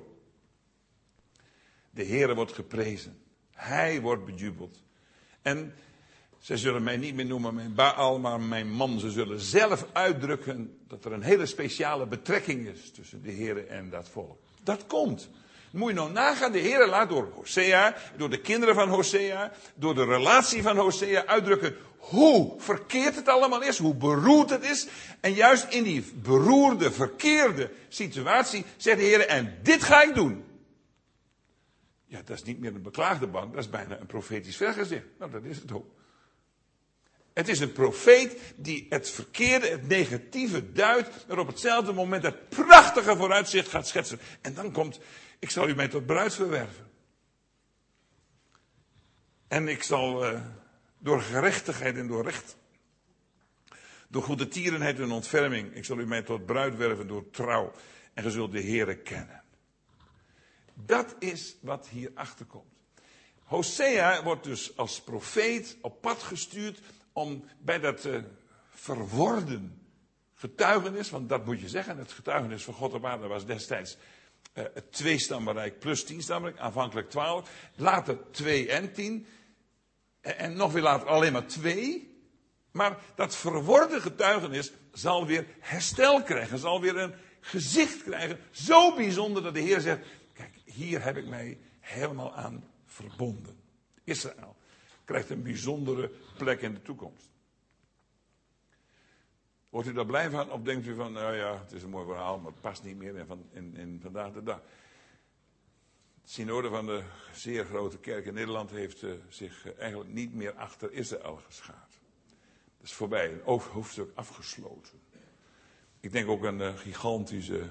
[SPEAKER 1] De Heer wordt geprezen. Hij wordt bejubeld. En Zij zullen mij niet meer noemen mijn Baal, maar mijn man. Ze zullen zelf uitdrukken dat er een hele speciale betrekking is tussen de Heer en dat volk. Dat komt. Moet je nou nagaan, de Heer laat door Hosea, door de kinderen van Hosea, door de relatie van Hosea uitdrukken hoe verkeerd het allemaal is, hoe beroerd het is. En juist in die beroerde, verkeerde situatie zegt de Heer, en dit ga ik doen. Ja, dat is niet meer een beklaagde bank, dat is bijna een profetisch vergezicht. Nou, dat is het ook. Het is een profeet die het verkeerde, het negatieve duidt, maar op hetzelfde moment het prachtige vooruitzicht gaat schetsen. En dan komt, ik zal u mij tot bruid verwerven. En ik zal door gerechtigheid en door recht, door goede tierenheid en ontferming, ik zal u mij tot bruid werven door trouw. En ge zult de Heere kennen. Dat is wat hierachter komt. Hosea wordt dus als profeet op pad gestuurd om bij dat verworden getuigenis, want dat moet je zeggen, het getuigenis van God op aarde was destijds het 2-stammenrijk plus 10-stammenrijk, aanvankelijk 12, later 2 en 10, en nog weer later alleen maar 2. Maar dat verworden getuigenis zal weer herstel krijgen, zal weer een gezicht krijgen, zo bijzonder dat de Heer zegt, kijk, hier heb ik mij helemaal aan verbonden. Israël krijgt een bijzondere plek in de toekomst. Wordt u daar blij van? Of denkt u van, nou ja, het is een mooi verhaal, maar het past niet meer in vandaag de dag. De synode van de zeer grote kerk in Nederland heeft zich eigenlijk niet meer achter Israël geschaard. Dat is voorbij, een hoofdstuk afgesloten. Ik denk ook een gigantische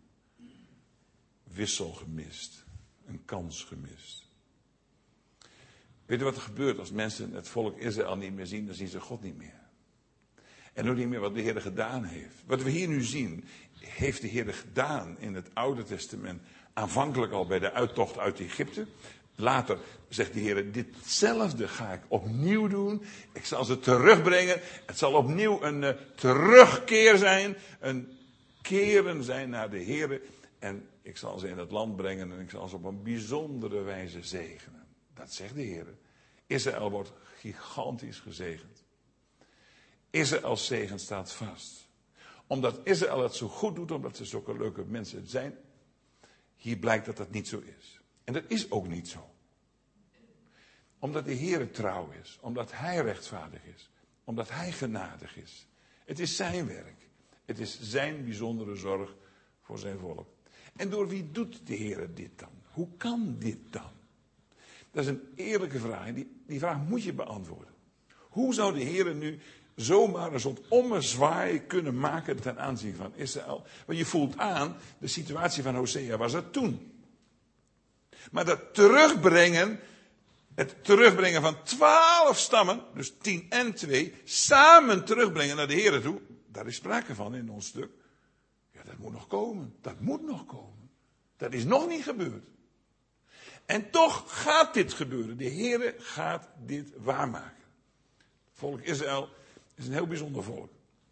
[SPEAKER 1] wissel gemist. Een kans gemist. Weet je wat er gebeurt als mensen het volk Israël niet meer zien? Dan zien ze God niet meer. En ook niet meer wat de Heer gedaan heeft. Wat we hier nu zien, heeft de Heer gedaan in het Oude Testament. Aanvankelijk al bij de uittocht uit Egypte. Later zegt de Heer, ditzelfde ga ik opnieuw doen. Ik zal ze terugbrengen. Het zal opnieuw een terugkeer zijn. Een keren zijn naar de Heer. En ik zal ze in het land brengen en ik zal ze op een bijzondere wijze zegenen. Dat zegt de Heer. Israël wordt gigantisch gezegend. Israëls zegen staat vast. Omdat Israël het zo goed doet, omdat ze zulke leuke mensen zijn. Hier blijkt dat dat niet zo is. En dat is ook niet zo. Omdat de Heer trouw is. Omdat Hij rechtvaardig is. Omdat Hij genadig is. Het is zijn werk. Het is zijn bijzondere zorg voor zijn volk. En door wie doet de Heer dit dan? Hoe kan dit dan? Dat is een eerlijke vraag. En die vraag moet je beantwoorden. Hoe zou de Heer nu zomaar een soort ommezwaai kunnen maken ten aanzien van Israël? Want je voelt aan, de situatie van Hosea was er toen. Maar dat terugbrengen, het terugbrengen van 12 stammen, dus 10 en 2, samen terugbrengen naar de Heer toe, daar is sprake van in ons stuk. Ja, dat moet nog komen. Dat moet nog komen. Dat is nog niet gebeurd. En toch gaat dit gebeuren. De Heer gaat dit waarmaken. Het volk Israël is een heel bijzonder volk.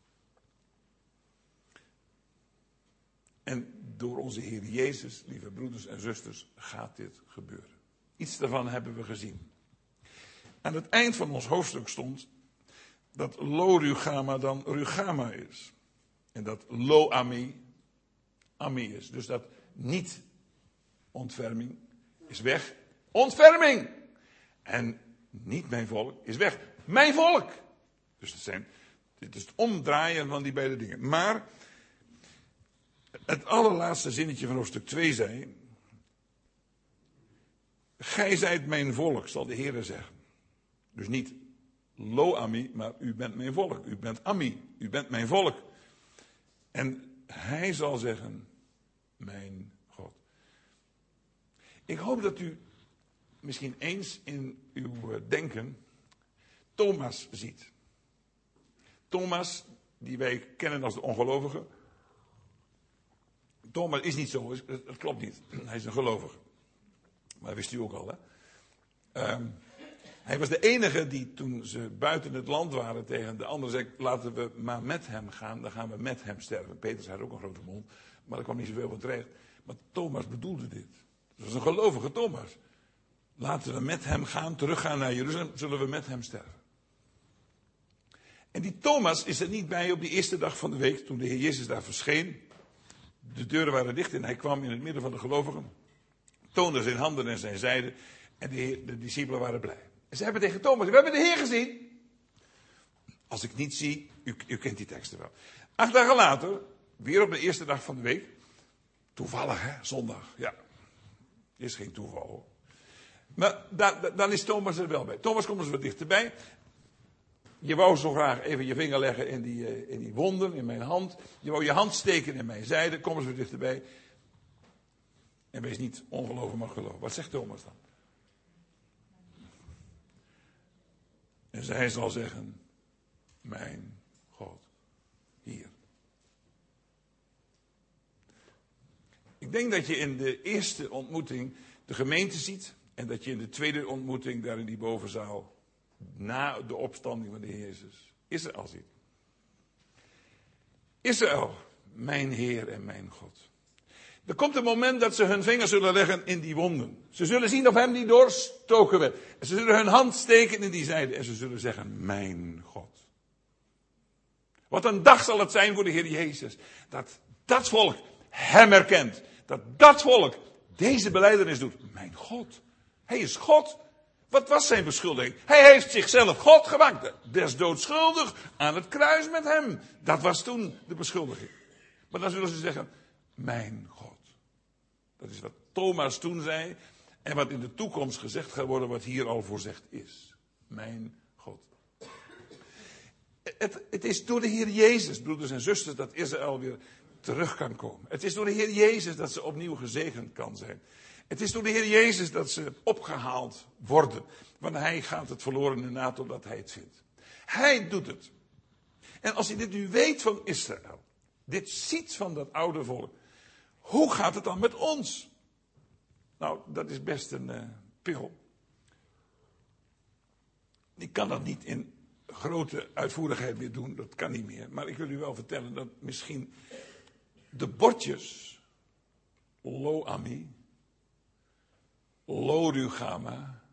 [SPEAKER 1] En door onze Heer Jezus, lieve broeders en zusters, gaat dit gebeuren. Iets daarvan hebben we gezien. Aan het eind van ons hoofdstuk stond dat Lo Rugama dan Rugama is. En dat Lo Ami, Ami is. Dus dat niet ontferming is weg. Ontferming! En niet mijn volk is weg. Mijn volk! Dus dit is het omdraaien van die beide dingen. Maar het allerlaatste zinnetje van hoofdstuk 2 zei: gij zijt mijn volk, zal de Heer zeggen. Dus niet Lo Ami, maar u bent mijn volk. U bent Ami, u bent mijn volk. En hij zal zeggen, mijn God. Ik hoop dat u misschien eens in uw denken Thomas ziet. Thomas, die wij kennen als de ongelovige. Thomas is niet zo, het klopt niet. Hij is een gelovige. Maar dat wist u ook al, hè? Hij was de enige die toen ze buiten het land waren tegen de anderen zei: laten we maar met hem gaan, dan gaan we met hem sterven. Petrus had ook een grote mond, maar er kwam niet zoveel van terecht. Maar Thomas bedoelde dit. Dat was een gelovige Thomas. Laten we met hem gaan, teruggaan naar Jeruzalem, zullen we met hem sterven. En die Thomas is er niet bij op die eerste dag van de week, toen de Heer Jezus daar verscheen. De deuren waren dicht en hij kwam in het midden van de gelovigen. Toonde zijn handen en zijn zijde. En de discipelen waren blij. En ze hebben tegen Thomas, we hebben de Heer gezien. Als ik niet zie, u kent die teksten wel. 8 dagen later, weer op de eerste dag van de week. Toevallig, hè, zondag. Ja, is geen toeval, hoor. Maar dan is Thomas er wel bij. Thomas komt er wat dichterbij. Je wou zo graag even je vinger leggen in die wonden, in mijn hand. Je wou je hand steken in mijn zijde. Kom eens wat dichterbij. En wees niet ongeloven, maar geloven. Wat zegt Thomas dan? En zij zal zeggen, mijn God, hier. Ik denk dat je in de eerste ontmoeting de gemeente ziet. En dat je in de tweede ontmoeting daar in die bovenzaal, na de opstanding van de Heer Jezus, Israël ziet. Israël, mijn Heer en mijn God. Er komt een moment dat ze hun vinger zullen leggen in die wonden. Ze zullen zien of hem die doorstoken werd. En ze zullen hun hand steken in die zijde. En ze zullen zeggen, mijn God. Wat een dag zal het zijn voor de Heer Jezus. Dat volk hem herkent. Dat volk deze belijdenis doet. Mijn God. Hij is God. Wat was zijn beschuldiging? Hij heeft zichzelf God gemaakt. Des doods schuldig aan het kruis met hem. Dat was toen de beschuldiging. Maar dan zullen ze zeggen, mijn God. Dat is wat Thomas toen zei. En wat in de toekomst gezegd gaat worden, wat hier al voorzegd is. Mijn God. Het is door de Heer Jezus, broeders en zusters, dat Israël weer terug kan komen. Het is door de Heer Jezus dat ze opnieuw gezegend kan zijn. Het is door de Heer Jezus dat ze opgehaald worden. Want hij gaat het verlorene na totdat hij het vindt. Hij doet het. En als je dit nu weet van Israël, dit ziet van dat oude volk, hoe gaat het dan met ons? Nou, dat is best een pil. Ik kan dat niet in grote uitvoerigheid meer doen, dat kan niet meer. Maar ik wil u wel vertellen dat misschien de bordjes Lo Ami, Lo Rugama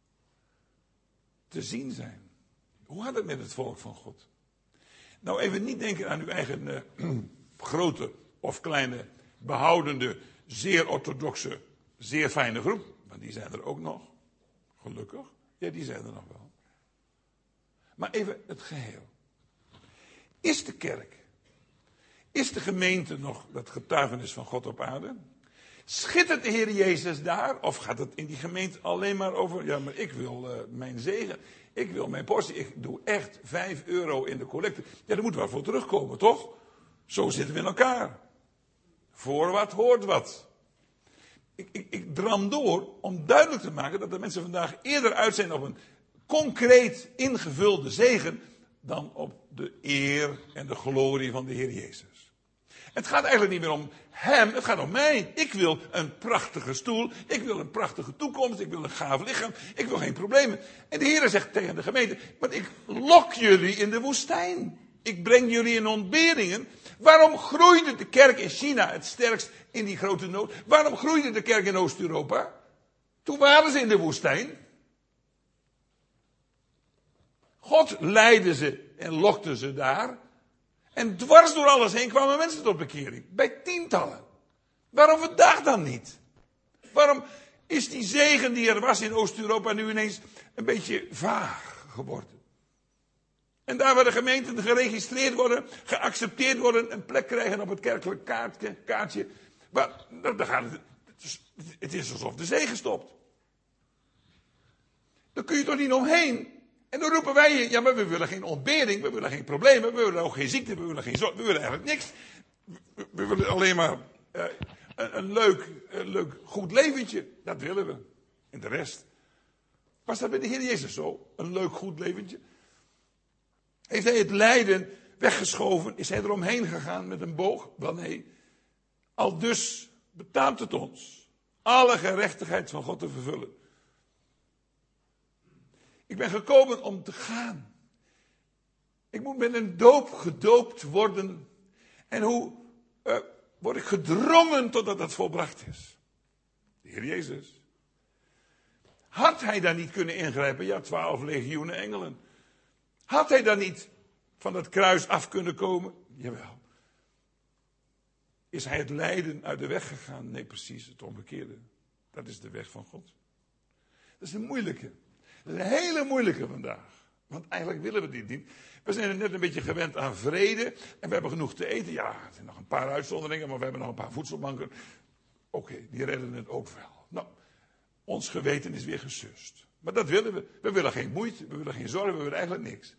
[SPEAKER 1] te zien zijn. Hoe gaat het met het volk van God? Nou, even niet denken aan uw eigen grote of kleine, behoudende, zeer orthodoxe, zeer fijne groep. Want die zijn er ook nog. Gelukkig. Ja, die zijn er nog wel. Maar even het geheel. Is de kerk, is de gemeente nog dat getuigenis van God op aarde? Schittert de Heer Jezus daar? Of gaat het in die gemeente alleen maar over, ja, maar ik wil mijn zegen. Ik wil mijn portie. Ik doe echt €5 in de collecte. Ja, daar moet wel voor terugkomen, toch? Zo zitten we in elkaar. Voor wat hoort wat. Ik dram door om duidelijk te maken dat de mensen vandaag eerder uit zijn op een concreet ingevulde zegen dan op de eer en de glorie van de Heer Jezus. Het gaat eigenlijk niet meer om hem, het gaat om mij. Ik wil een prachtige stoel, ik wil een prachtige toekomst, ik wil een gaaf lichaam, ik wil geen problemen. En de Heer zegt tegen de gemeente, maar ik lok jullie in de woestijn. Ik breng jullie in ontberingen. Waarom groeide de kerk in China het sterkst in die grote nood? Waarom groeide de kerk in Oost-Europa? Toen waren ze in de woestijn. God leidde ze en lokte ze daar. En dwars door alles heen kwamen mensen tot bekering. Bij tientallen. Waarom vandaag dan niet? Waarom is die zegen die er was in Oost-Europa nu ineens een beetje vaag geworden? En daar waar de gemeenten geregistreerd worden, geaccepteerd worden, een plek krijgen op het kerkelijk kaartje. Maar dan gaat het is alsof de zegen stopt. Daar kun je toch niet omheen? En dan roepen wij, ja, maar we willen geen ontbering, we willen geen problemen, we willen ook geen ziekte, we willen geen zorg, we willen eigenlijk niks. We willen alleen maar een leuk, goed leventje. Dat willen we. En de rest. Was dat bij de Heer Jezus zo? Een leuk, goed leventje? Heeft hij het lijden weggeschoven? Is hij eromheen gegaan met een boog? Wel nee. Aldus betaamt het ons alle gerechtigheid van God te vervullen. Ik ben gekomen om te gaan. Ik moet met een doop gedoopt worden. En hoe word ik gedrongen totdat dat volbracht is? De Heer Jezus. Had hij daar niet kunnen ingrijpen? Ja, 12 legioenen engelen. Had hij daar niet van het kruis af kunnen komen? Jawel. Is hij het lijden uit de weg gegaan? Nee, precies het omgekeerde. Dat is de weg van God. Dat is een moeilijke. Dat is een hele moeilijke vandaag. Want eigenlijk willen we dit niet. We zijn net een beetje gewend aan vrede. En we hebben genoeg te eten. Ja, er zijn nog een paar uitzonderingen. Maar we hebben nog een paar voedselbanken. Oké, die redden het ook wel. Nou, ons geweten is weer gesust. Maar dat willen we. We willen geen moeite. We willen geen zorgen. We willen eigenlijk niks.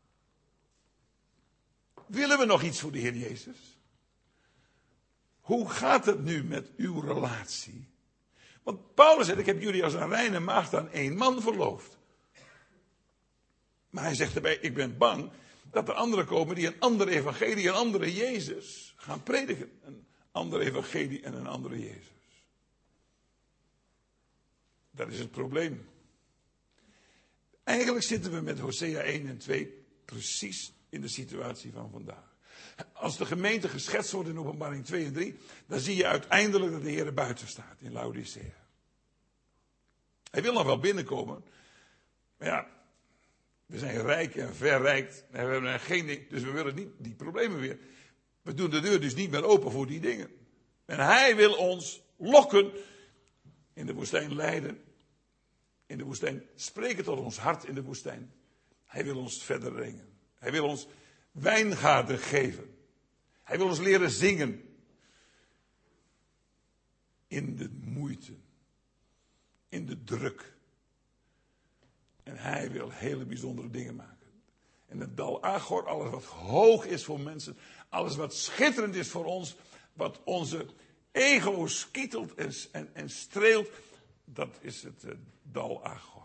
[SPEAKER 1] Willen we nog iets voor de Heer Jezus? Hoe gaat het nu met uw relatie? Want Paulus zegt, ik heb jullie als een reine maagd aan één man verloofd. Maar hij zegt erbij, ik ben bang dat er anderen komen die een ander evangelie, een andere Jezus gaan prediken. Een ander evangelie en een andere Jezus. Dat is het probleem. Eigenlijk zitten we met Hosea 1 en 2 precies in de situatie van vandaag. Als de gemeente geschetst wordt in Openbaring 2 en 3, dan zie je uiteindelijk dat de Heer er buiten staat in Laodicea. Hij wil nog wel binnenkomen, maar ja, we zijn rijk en verrijkt en we hebben geen ding, dus we willen niet die problemen weer. We doen de deur dus niet meer open voor die dingen. En hij wil ons lokken, in de woestijn leiden, in de woestijn spreken tot ons hart in de woestijn. Hij wil ons verder brengen. Hij wil ons wijngaarden geven. Hij wil ons leren zingen. In de moeite. In de druk. En hij wil hele bijzondere dingen maken. En het dal Achor, alles wat hoog is voor mensen, alles wat schitterend is voor ons, wat onze ego kietelt en streelt, dat is het dal Achor.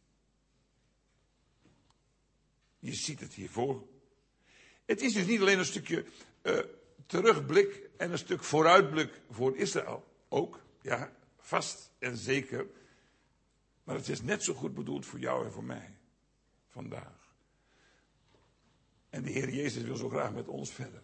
[SPEAKER 1] Je ziet het hiervoor. Het is dus niet alleen een stukje terugblik en een stuk vooruitblik voor Israël. Ook, ja, vast en zeker. Maar het is net zo goed bedoeld voor jou en voor mij. Vandaag. En de Heer Jezus wil zo graag met ons verder.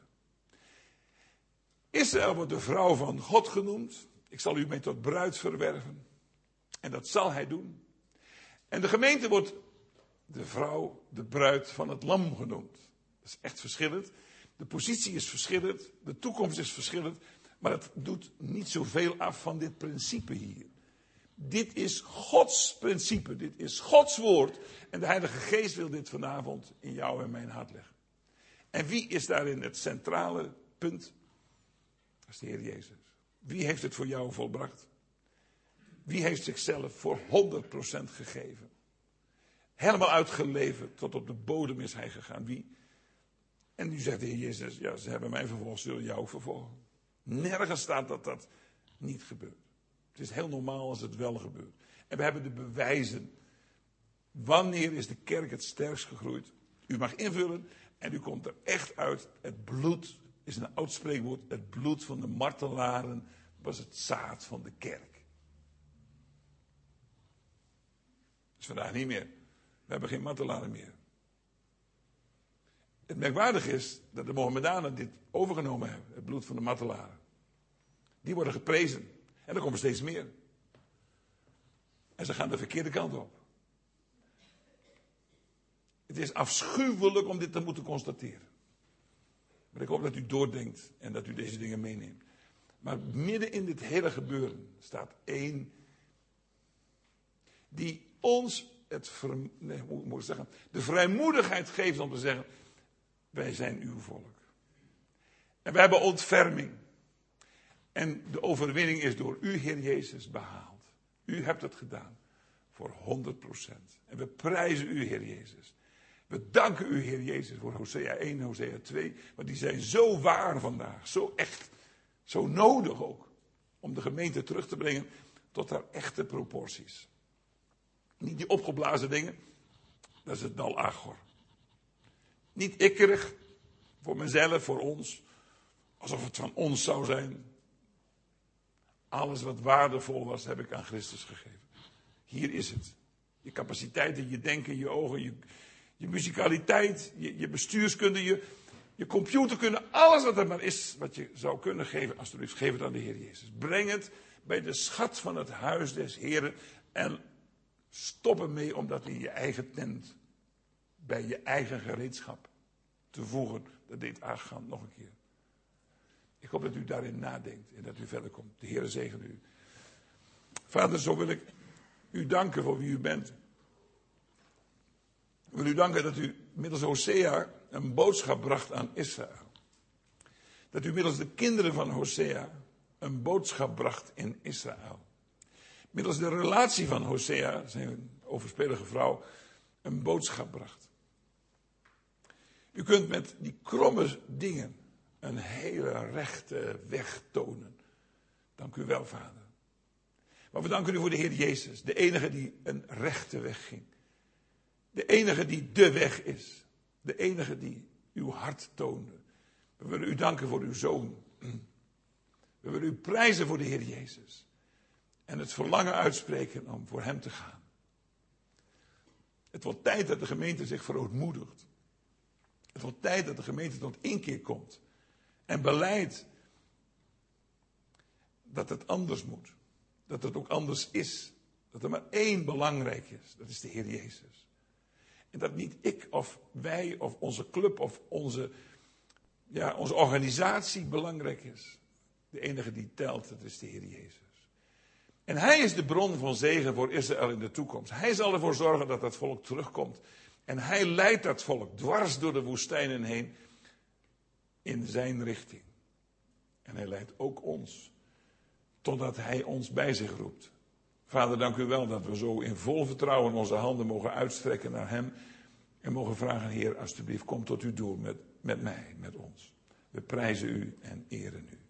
[SPEAKER 1] Israël wordt de vrouw van God genoemd. Ik zal u mee tot bruid verwerven. En dat zal hij doen. En de gemeente wordt de vrouw, de bruid van het lam genoemd. Dat is echt verschillend. De positie is verschillend. De toekomst is verschillend. Maar het doet niet zoveel af van dit principe hier. Dit is Gods principe. Dit is Gods woord. En de Heilige Geest wil dit vanavond in jou en mijn hart leggen. En wie is daarin het centrale punt? Dat is de Heer Jezus. Wie heeft het voor jou volbracht? Wie heeft zichzelf voor 100% gegeven? Helemaal uitgeleverd, tot op de bodem is hij gegaan. Wie? En nu zegt de Heer Jezus, ja, ze hebben mij vervolgd, zullen jou vervolgen. Nergens staat dat dat niet gebeurt. Het is heel normaal als het wel gebeurt. En we hebben de bewijzen. Wanneer is de kerk het sterkst gegroeid? U mag invullen en u komt er echt uit. Het bloed is een oud spreekwoord. Het bloed van de martelaren was het zaad van de kerk. Dat is vandaag niet meer. We hebben geen martelaren meer. Het merkwaardige is dat de Mohammedanen dit overgenomen hebben. Het bloed van de martelaren. Die worden geprezen. En er komen steeds meer. En ze gaan de verkeerde kant op. Het is afschuwelijk om dit te moeten constateren. Maar ik hoop dat u doordenkt en dat u deze dingen meeneemt. Maar midden in dit hele gebeuren staat één die ons de vrijmoedigheid geeft om te zeggen, wij zijn uw volk. En we hebben ontferming. En de overwinning is door u, Heer Jezus, behaald. U hebt het gedaan voor 100%. En we prijzen u, Heer Jezus. We danken u, Heer Jezus, voor Hosea 1 en Hosea 2. Want die zijn zo waar vandaag. Zo echt. Zo nodig ook. Om de gemeente terug te brengen tot haar echte proporties. Niet die opgeblazen dingen. Dat is het dal Achor. Niet ikkerig. Voor mezelf, voor ons. Alsof het van ons zou zijn. Alles wat waardevol was, heb ik aan Christus gegeven. Hier is het. Je capaciteiten, je denken, je ogen, je muzikaliteit, je bestuurskunde, je computerkunde. Alles wat er maar is, wat je zou kunnen geven. Alsjeblieft, geef het aan de Heer Jezus. Breng het bij de schat van het huis des Heren. En stop ermee om dat in je eigen tent, bij je eigen gereedschap te voegen. Dat deed Achan nog een keer. Ik hoop dat u daarin nadenkt en dat u verder komt. De Heere zegen u. Vader, zo wil ik u danken voor wie u bent. Ik wil u danken dat u middels Hosea een boodschap bracht aan Israël. Dat u middels de kinderen van Hosea een boodschap bracht in Israël. Middels de relatie van Hosea, zijn overspelige vrouw, een boodschap bracht. U kunt met die kromme dingen een hele rechte weg tonen. Dank u wel, Vader. Maar we danken u voor de Heer Jezus, de enige die een rechte weg ging. De enige die de weg is. De enige die uw hart toonde. We willen u danken voor uw Zoon. We willen u prijzen voor de Heer Jezus. En het verlangen uitspreken om voor hem te gaan. Het wordt tijd dat de gemeente zich verootmoedigt. Het wordt tijd dat de gemeente tot inkeer komt. En beleidt dat het anders moet. Dat het ook anders is. Dat er maar één belangrijk is. Dat is de Heer Jezus. En dat niet ik of wij of onze club of onze organisatie belangrijk is. De enige die telt, dat is de Heer Jezus. En hij is de bron van zegen voor Israël in de toekomst. Hij zal ervoor zorgen dat dat volk terugkomt. En hij leidt dat volk dwars door de woestijnen heen in zijn richting. En hij leidt ook ons, totdat hij ons bij zich roept. Vader, dank u wel dat we zo in vol vertrouwen onze handen mogen uitstrekken naar hem. En mogen vragen, Heer, alstublieft, kom tot uw doel met mij, met ons. We prijzen u en eren u.